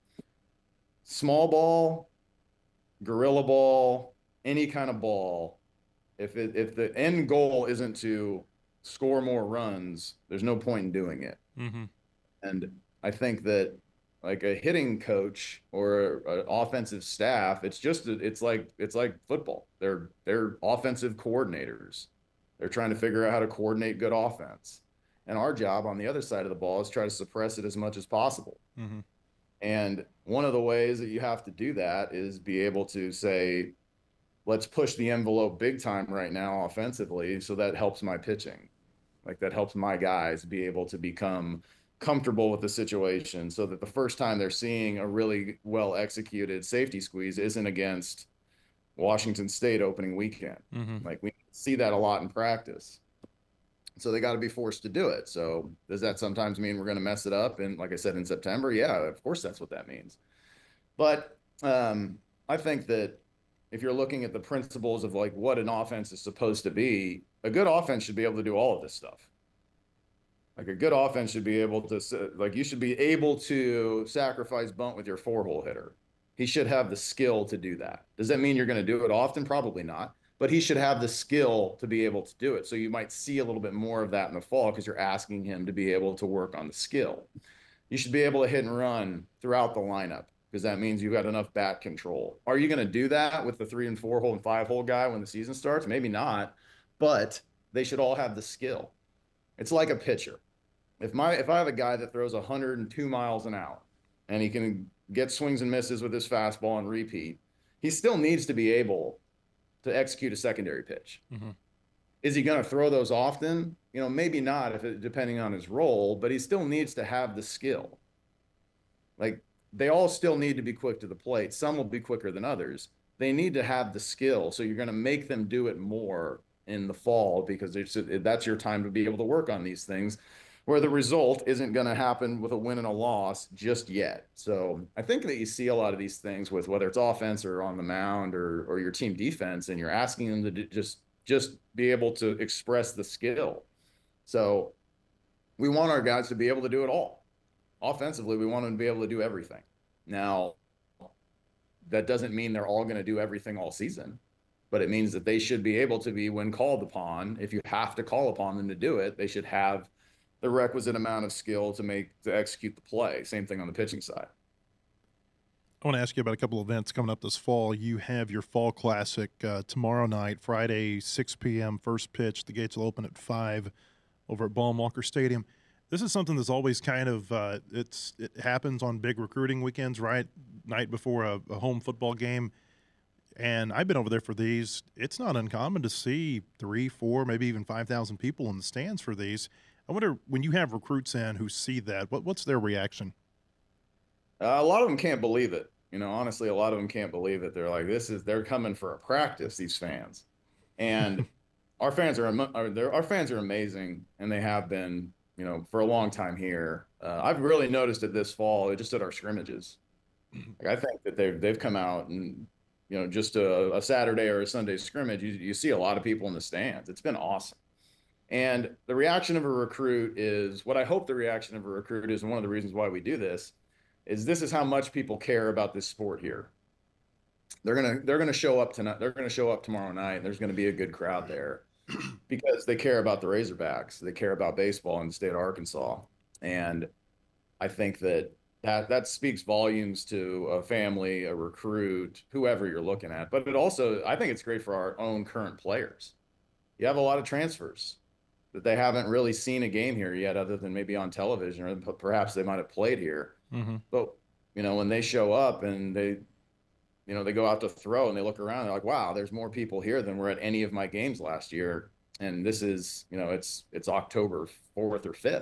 Small ball, gorilla ball, any kind of ball, if the end goal isn't to score more runs, there's no point in doing it. Mm-hmm. And I think that, like, a hitting coach or an offensive staff, it's like football. They're offensive coordinators. They're trying to figure out how to coordinate good offense. And our job on the other side of the ball is try to suppress it as much as possible. Mm-hmm. And one of the ways that you have to do that is be able to say, let's push the envelope big time right now offensively, so that helps my pitching. Like, that helps my guys be able to become comfortable with the situation, so that the first time they're seeing a really well executed safety squeeze isn't against Washington State opening weekend. Mm-hmm. Like, we see that a lot in practice. So they got to be forced to do it. So does that sometimes mean we're going to mess it up? And like I said, in September, yeah, of course that's what that means. But I think that if you're looking at the principles of, like, what an offense is supposed to be, a good offense should be able to do all of this stuff. Like, a good offense should be able to, like, you should be able to sacrifice bunt with your 4-hole hitter. He should have the skill to do that. Does that mean you're going to do it often? Probably not. But he should have the skill to be able to do it. So you might see a little bit more of that in the fall, because you're asking him to be able to work on the skill. You should be able to hit and run throughout the lineup, because that means you've got enough bat control. Are you going to do that with the 3- and 4-hole and 5-hole guy when the season starts? Maybe not, but they should all have the skill. It's like a pitcher. If I have a guy that throws 102 miles an hour and he can get swings and misses with his fastball and repeat, he still needs to be able to execute a secondary pitch. Mm-hmm. Is he going to throw those often? Maybe not, depending on his role, but he still needs to have the skill. Like, they all still need to be quick to the plate. Some will be quicker than others. They need to have the skill. So you're going to make them do it more in the fall, because that's your time to be able to work on these things, where the result isn't going to happen with a win and a loss just yet. So I think that you see a lot of these things with, whether it's offense or on the mound or your team defense, and you're asking them to just be able to express the skill. So we want our guys to be able to do it all. Offensively, we want them to be able to do everything. Now, that doesn't mean they're all going to do everything all season, but it means that they should be able to be, when called upon, if you have to call upon them to do it, they should have the requisite amount of skill to execute the play. Same thing on the pitching side. I want to ask you about a couple of events coming up this fall. You have your Fall Classic tomorrow night, Friday, 6 p.m., first pitch. The gates will open at 5 over at Baum-Walker Stadium. This is something that's always kind of it happens on big recruiting weekends, right? Night before a home football game. And I've been over there for these. It's not uncommon to see 3, 4, maybe even 5,000 people in the stands for these. I wonder, when you have recruits in who see that, what's their reaction? A lot of them can't believe it. Honestly, a lot of them can't believe it. They're like, they're coming for a practice, these fans. And our fans are amazing, and they have been, for a long time here. I've really noticed it this fall, just at our scrimmages. Like, I think that they've come out and, just a Saturday or a Sunday scrimmage, you see a lot of people in the stands. It's been awesome. And the reaction of a recruit is what I hope the reaction of a recruit is, and one of the reasons why we do this is how much people care about this sport here. They're gonna show up tonight. They're gonna show up tomorrow night. There's gonna be a good crowd there. because they care about the Razorbacks. They care about baseball in the state of Arkansas. And I think that speaks volumes to a family, a recruit, whoever you're looking at. But I think it's great for our own current players. You have a lot of transfers that they haven't really seen a game here yet, other than maybe on television, or perhaps they might have played here. But, when they show up and they go out to throw and they look around, they're like, wow, there's more people here than were at any of my games last year. And this is, it's October 4th or 5th.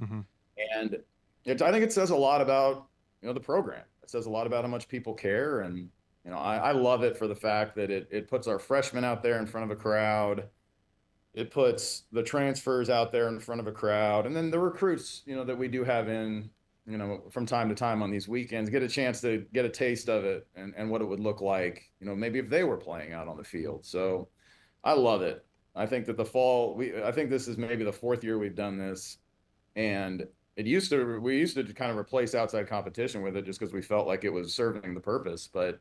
And I think it says a lot about, the program. It says a lot about how much people care. And, I love it for the fact that it puts our freshmen out there in front of a crowd. It puts the transfers out there in front of a crowd. And then the recruits, that we do have in, from time to time on these weekends, get a chance to get a taste of it and what it would look like, maybe if they were playing out on the field. So I love it. I think that I think this is maybe the 4th year we've done this. And we used to kind of replace outside competition with it just because we felt like it was serving the purpose. But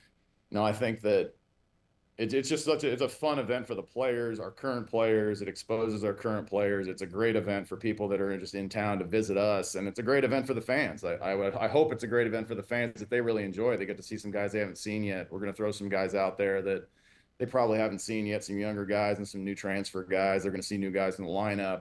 I think that it's just it's a fun event for the players, our current players. It exposes our current players. It's a great event for people that are just in town to visit us, and it's a great event for the fans. I hope it's a great event for the fans that they really enjoy. They get to see some guys they haven't seen yet. We're going to throw some guys out there that they probably haven't seen yet, some younger guys and some new transfer guys. They're going to see new guys in the lineup.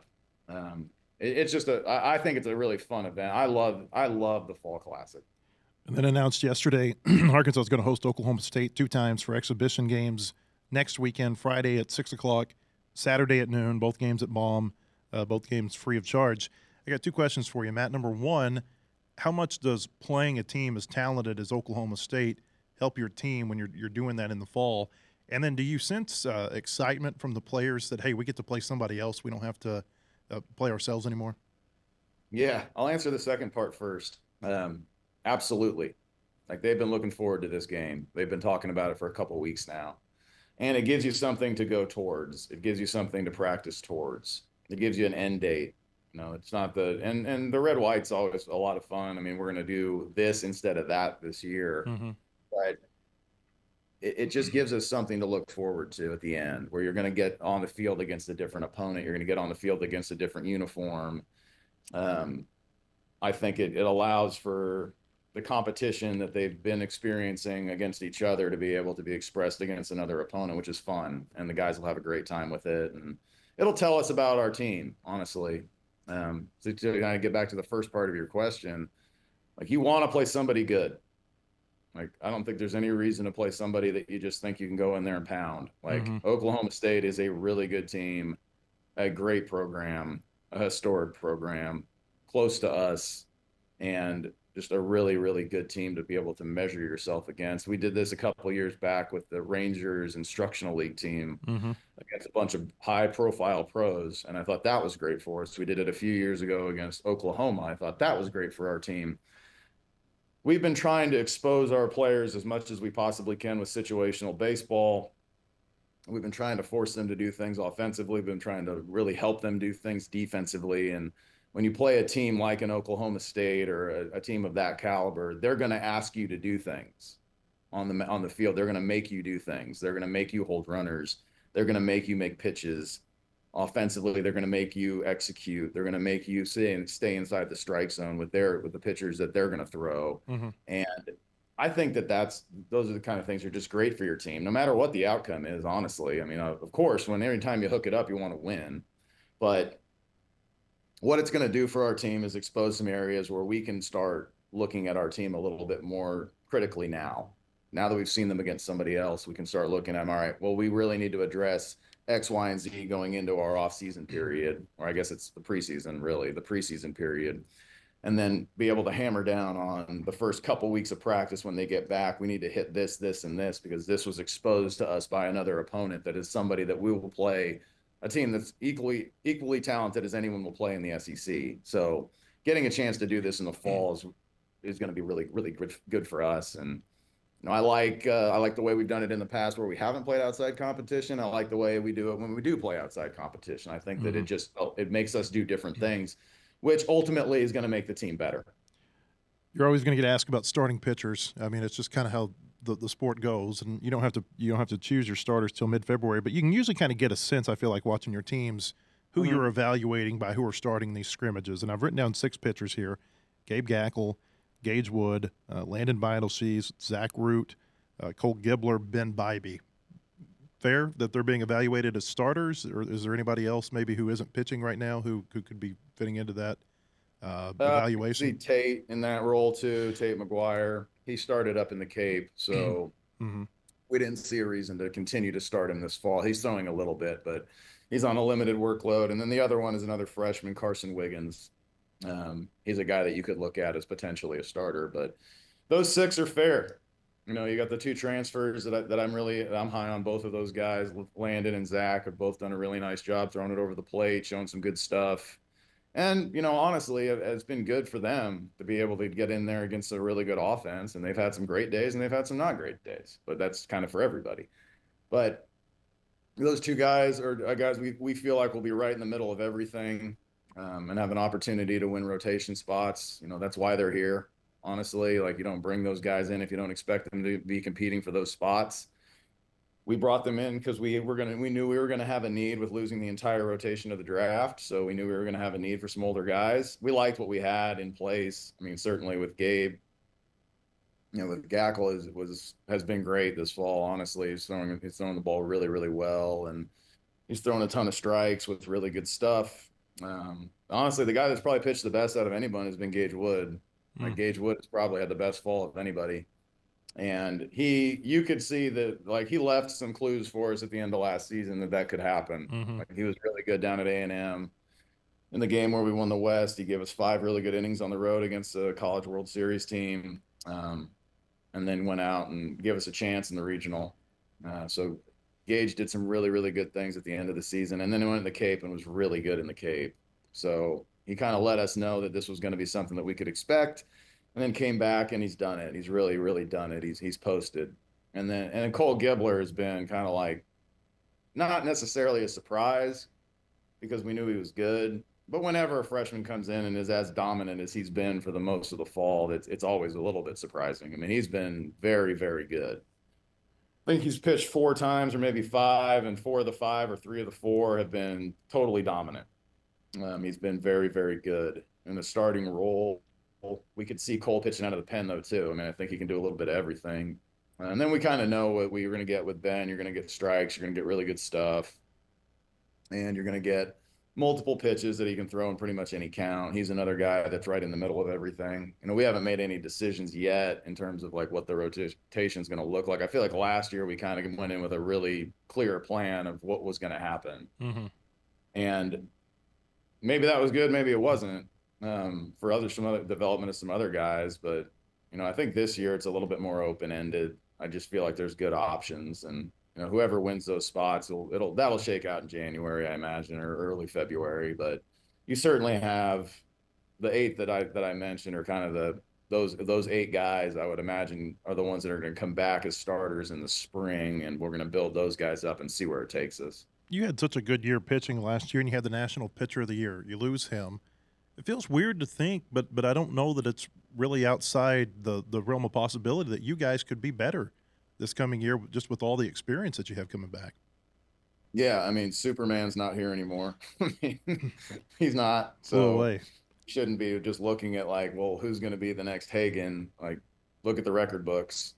It's just I think it's a really fun event. I love the Fall Classic. And then announced yesterday, Arkansas is going to host Oklahoma State 2 times for exhibition games next weekend, Friday at 6 o'clock, Saturday at noon, both games at Baum, both games free of charge. I got 2 questions for you, Matt. Number 1, how much does playing a team as talented as Oklahoma State help your team when you're doing that in the fall? And then do you sense excitement from the players that, hey, we get to play somebody else, we don't have to play ourselves anymore? Yeah, I'll answer the second part first. Absolutely. Like, they've been looking forward to this game. They've been talking about it for a couple of weeks now. And it gives you something to go towards. It gives you something to practice towards. It gives you an end date. It's not and the red white's always a lot of fun. I mean, we're going to do this instead of that this year. But it just gives us something to look forward to at the end, where you're going to get on the field against a different opponent. You're going to get on the field against a different uniform. I think it allows for the competition that they've been experiencing against each other to be able to be expressed against another opponent, which is fun. And the guys will have a great time with it. And it'll tell us about our team, honestly. So to kind of get back to the first part of your question, like, you want to play somebody good. Like, I don't think there's any reason to play somebody that you just think you can go in there and pound. Like, Oklahoma State is a really good team, a great program, a historic program, close to us, and just a really, really good team to be able to measure yourself against. We did this a couple of years back with the Rangers Instructional League team against a bunch of high-profile pros, and I thought that was great for us. We did it a few years ago against Oklahoma. I thought that was great for our team. We've been trying to expose our players as much as we possibly can with situational baseball. We've been trying to force them to do things offensively. We've been trying to really help them do things defensively. And when you play a team like an Oklahoma State or a team of that caliber, they're going to ask you to do things on the field. They're going to make you do things. They're going to make you hold runners. They're going to make you make pitches. Offensively, they're going to make you execute. They're going to make you stay inside the strike zone with the pitchers that they're going to throw. And I think those are the kind of things that are just great for your team, no matter what the outcome is, honestly. I mean, of course, every time you hook it up, you want to win. But what it's going to do for our team is expose some areas where we can start looking at our team a little bit more critically now. Now that we've seen them against somebody else, we can start looking at them, all right, well, we really need to address X, Y, and Z going into our off-season period, or I guess it's the preseason, really, the preseason period, and then be able to hammer down on the first couple weeks of practice when they get back. We need to hit this, this, and this, because this was exposed to us by another opponent that is somebody that we will play, a team that's equally talented as anyone will play in the SEC. So getting a chance to do this in the fall is going to be really, really good for us. And I like the way we've done it in the past where we haven't played outside competition. I like the way we do it when we do play outside competition. I think that it makes us do different things, which ultimately is going to make the team better. You're always going to get asked about starting pitchers. I mean, it's just kind of how the sport goes, and you don't have to choose your starters till mid-February, but you can usually kind of get a sense, I feel like, watching your teams, who you're evaluating by who are starting these scrimmages. And I've written down 6 pitchers here: Gabe Gackle, Gage Wood, Landon Beindleshees, Zach Root, Cole Gibbler, Ben Bybee. Fair that they're being evaluated as starters, or is there anybody else maybe who isn't pitching right now who could be fitting into that evaluation? See Tate in that role too. Tate McGuire. He started up in the Cape, so we didn't see a reason to continue to start him this fall. He's throwing a little bit, but he's on a limited workload. And then the other one is another freshman, Carson Wiggins. He's a guy that you could look at as potentially a starter, but those 6 are fair. You got the 2 transfers that I'm high on. Both of those guys, Landon and Zach, have both done a really nice job throwing it over the plate, showing some good stuff. And, honestly, it's been good for them to be able to get in there against a really good offense. And they've had some great days and they've had some not great days, but that's kind of for everybody. But those 2 guys are guys we feel like will be right in the middle of everything, and have an opportunity to win rotation spots. That's why they're here. Honestly, like, you don't bring those guys in if you don't expect them to be competing for those spots. We brought them in because we knew we were gonna have a need with losing the entire rotation of the draft. So we knew we were gonna have a need for some older guys. We liked what we had in place. I mean, certainly with Gabe, with Gackle has been great this fall. Honestly, he's throwing the ball really, really well, and he's throwing a ton of strikes with really good stuff. Honestly, the guy that's probably pitched the best out of anyone has been Gage Wood. Like, Gage Wood has probably had the best fall of anybody. And you could see that, like, he left some clues for us at the end of last season that could happen. Like, he was really good down at A&M. In the game where we won the West, he gave us 5 really good innings on the road against a College World Series team, and then went out and gave us a chance in the regional. So Gage did some really, really good things at the end of the season, and then he went to the Cape and was really good in the Cape. So he kind of let us know that this was going to be something that we could expect. And then came back and he's done it. He's really, really done it. He's posted. And then Cole Gibbler has been kind of like, not necessarily a surprise because we knew he was good. But whenever a freshman comes in and is as dominant as he's been for the most of the fall, it's always a little bit surprising. I mean, he's been very, very good. I think he's pitched 4 times or maybe 5, and 4 of the 5 or 3 of the 4 have been totally dominant. He's been very, very good in the starting role. We could see Cole pitching out of the pen, though, too. I mean, I think he can do a little bit of everything. And then we kind of know what we were going to get with Ben. You're going to get strikes. You're going to get really good stuff. And you're going to get multiple pitches that he can throw in pretty much any count. He's another guy that's right in the middle of everything. We haven't made any decisions yet in terms of, like, what the rotation is going to look like. I feel like last year we kind of went in with a really clear plan of what was going to happen. And maybe that was good. Maybe it wasn't. For some other development of some other guys, but I think this year it's a little bit more open-ended. I just feel like there's good options, and whoever wins those spots, that'll shake out in January, I imagine, or early February. But you certainly have the 8 that I mentioned are kind of those 8 guys. I would imagine are the ones that are going to come back as starters in the spring, and we're going to build those guys up and see where it takes us. You had such a good year pitching last year, and you had the National Pitcher of the Year. You lose him. It feels weird to think, but I don't know that it's really outside the realm of possibility that you guys could be better this coming year just with all the experience that you have coming back. Yeah, I mean, Superman's not here anymore. I mean, he's not. So you shouldn't be just looking at, like, well, who's going to be the next Hagen? Like, look at the record books.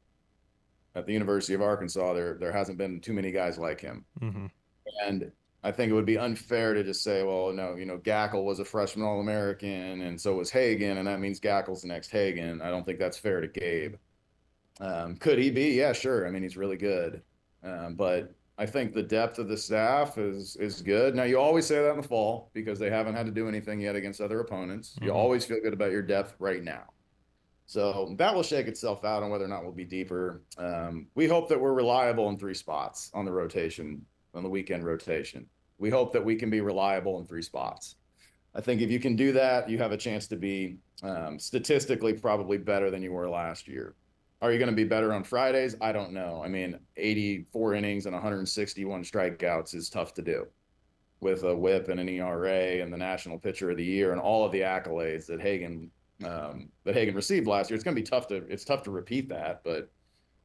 At the University of Arkansas, there hasn't been too many guys like him. And I think it would be unfair to just say, well, no, Gackle was a freshman All-American, and so was Hagen, and that means Gackle's the next Hagen. I don't think that's fair to Gabe. Could he be? Yeah, sure. I mean, he's really good. But I think the depth of the staff is good. Now, you always say that in the fall because they haven't had to do anything yet against other opponents. You always feel good about your depth right now. So that will shake itself out on whether or not we'll be deeper. We hope that we're reliable in 3 spots on the rotation, on the weekend rotation. We hope that we can be reliable in 3 spots. I think if you can do that, you have a chance to be statistically probably better than you were last year. Are you going to be better on Fridays? I don't know. I mean, 84 innings and 161 strikeouts is tough to do with a WHIP and an ERA and the National Pitcher of the Year and all of the accolades that Hagen received last year. It's going to be tough to repeat that, but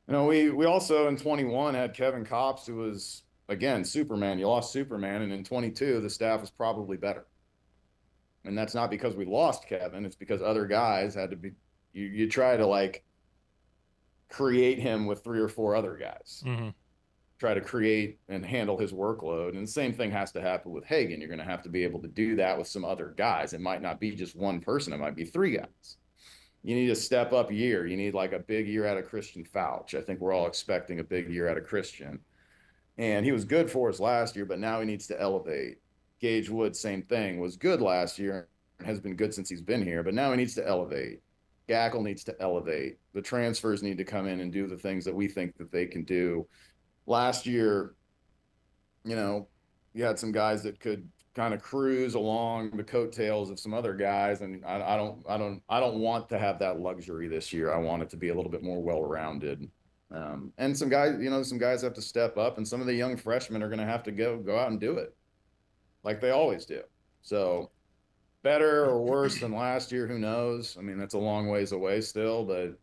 You know, we also in 21 had Kevin Kopps, who was, again, Superman. You lost Superman, and in 22 the staff was probably better. And that's not because we lost Kevin. It's because other guys had to be. You try to like create him with 3 or 4 other guys. Mm-hmm. Try to create and handle his workload. And the same thing has to happen with Hagan. You're going to have to be able to do that with some other guys. It might not be just one person. It might be 3 guys. You need a step up year. You need like a big year out of Christian Fouch. I think we're all expecting a big year out of Christian. And he was good for us last year, but now he needs to elevate. Gage Wood, same thing, was good last year and has been good since he's been here, but now he needs to elevate. Gackle needs to elevate. The transfers need to come in and do the things that we think that they can do. Last year, you know, you had some guys that could kind of cruise along the coattails of some other guys, and I don't want to have that luxury this year. I want it to be a little bit more well-rounded. And some guys have to step up, and some of the young freshmen are going to have to go out and do it, like they always do. So, better or worse than last year, who knows? I mean, that's a long ways away still, but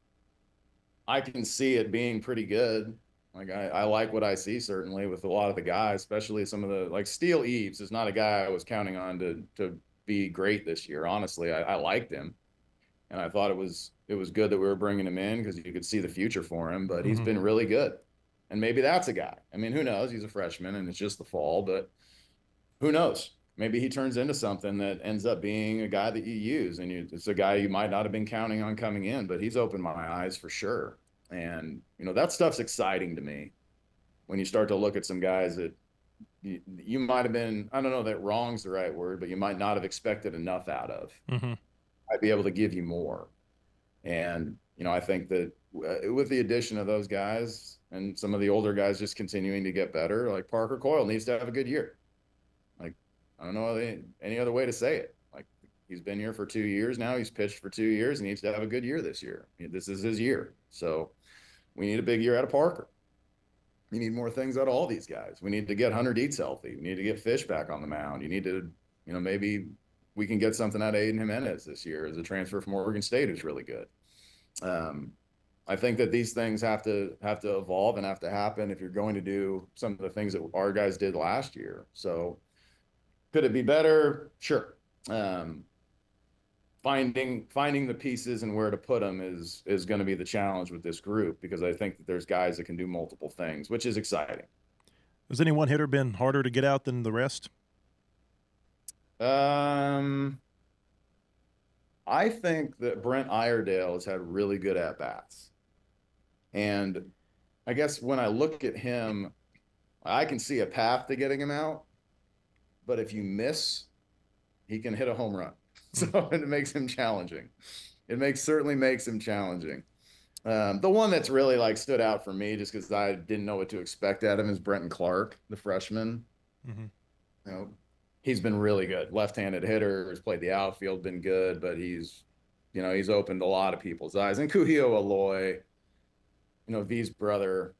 I can see it being pretty good. Like I like what I see certainly with a lot of the guys, especially some of the like Steele Eves is not a guy I was counting on to be great this year. Honestly, I liked him, and I thought it was good that we were bringing him in because you could see the future for him. But he's been really good, and maybe that's a guy. I mean, who knows? He's a freshman, and it's just the fall, but who knows? Maybe he turns into something that ends up being a guy that you use, and it's a guy you might not have been counting on coming in, but he's opened my eyes for sure. And, you know, that stuff's exciting to me when you start to look at some guys that you might have been, I don't know that wrong's the right word, but you might not have expected enough out of. I'd be able to give you more. And, you know, I think that with the addition of those guys and some of the older guys just continuing to get better, like Parker Coyle needs to have a good year. Like, I don't know any other way to say it. Like, he's been here for 2 years now. He's pitched for 2 years. He needs to have a good year this year. This is his year. So we need a big year out of Parker. You need more things out of all these guys. We need to get Hunter Dietz healthy. We need to get Fish back on the mound. You need to, you know, maybe we can get something out of Aiden Jimenez this year as a transfer from Oregon State who's really good. I think that these things have to evolve and have to happen if you're going to do some of the things that our guys did last year. So could it be better? Sure. Finding the pieces and where to put them is going to be the challenge with this group, because I think that there's guys that can do multiple things, which is exciting. Has any one hitter been harder to get out than the rest? I think that Brent Iredale has had really good at-bats. And I guess when I look at him, I can see a path to getting him out. But if you miss, he can hit a home run. So it makes him challenging. Certainly makes him challenging. The one that's really like stood out for me just because I didn't know what to expect out of him is Brenton Clark, the freshman. You know, he's been really good. Left-handed hitter, has played the outfield, been good, but he's opened a lot of people's eyes. And Kuhio Aloy, you know, V's brother,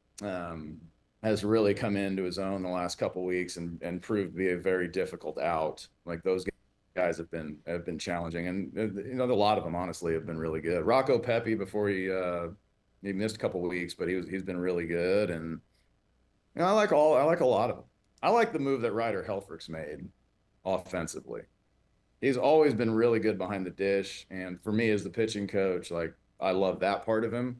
has really come into his own the last couple of weeks and proved to be a very difficult out. Like those guys have been challenging, and you know, a lot of them honestly have been really good. Rocco Pepe, before he missed a couple of weeks, but he's been really good. And you know, I like a lot of them. I like the move that Ryder Helfrich's made offensively. He's always been really good behind the dish, and for me as the pitching coach, like I love that part of him.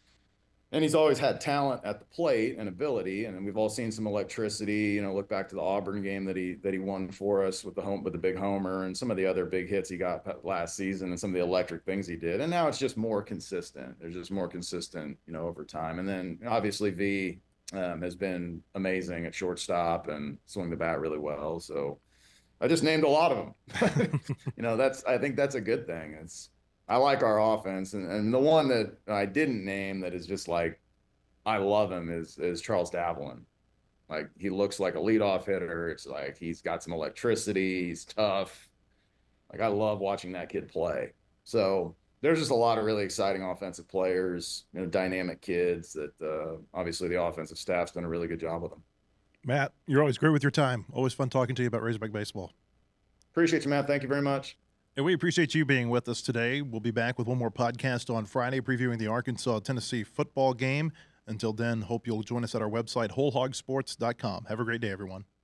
And he's always had talent at the plate and ability, and we've all seen some electricity. You know, look back to the Auburn game that he won for us with the big homer and some of the other big hits he got last season and some of the electric things he did. And now it's just more consistent. There's just more consistent, you know, over time. And then obviously V has been amazing at shortstop and swing the bat really well. So I just named a lot of them. You know, I think that's a good thing. I like our offense, and the one that I didn't name that is just like I love him is Charles Davelin. Like, he looks like a leadoff hitter. It's like he's got some electricity. He's tough. Like, I love watching that kid play. So there's just a lot of really exciting offensive players, you know, dynamic kids that obviously the offensive staff's done a really good job with them. Matt, you're always great with your time. Always fun talking to you about Razorback baseball. Appreciate you, Matt. Thank you very much. And we appreciate you being with us today. We'll be back with one more podcast on Friday previewing the Arkansas-Tennessee football game. Until then, hope you'll join us at our website, wholehogsports.com. Have a great day, everyone.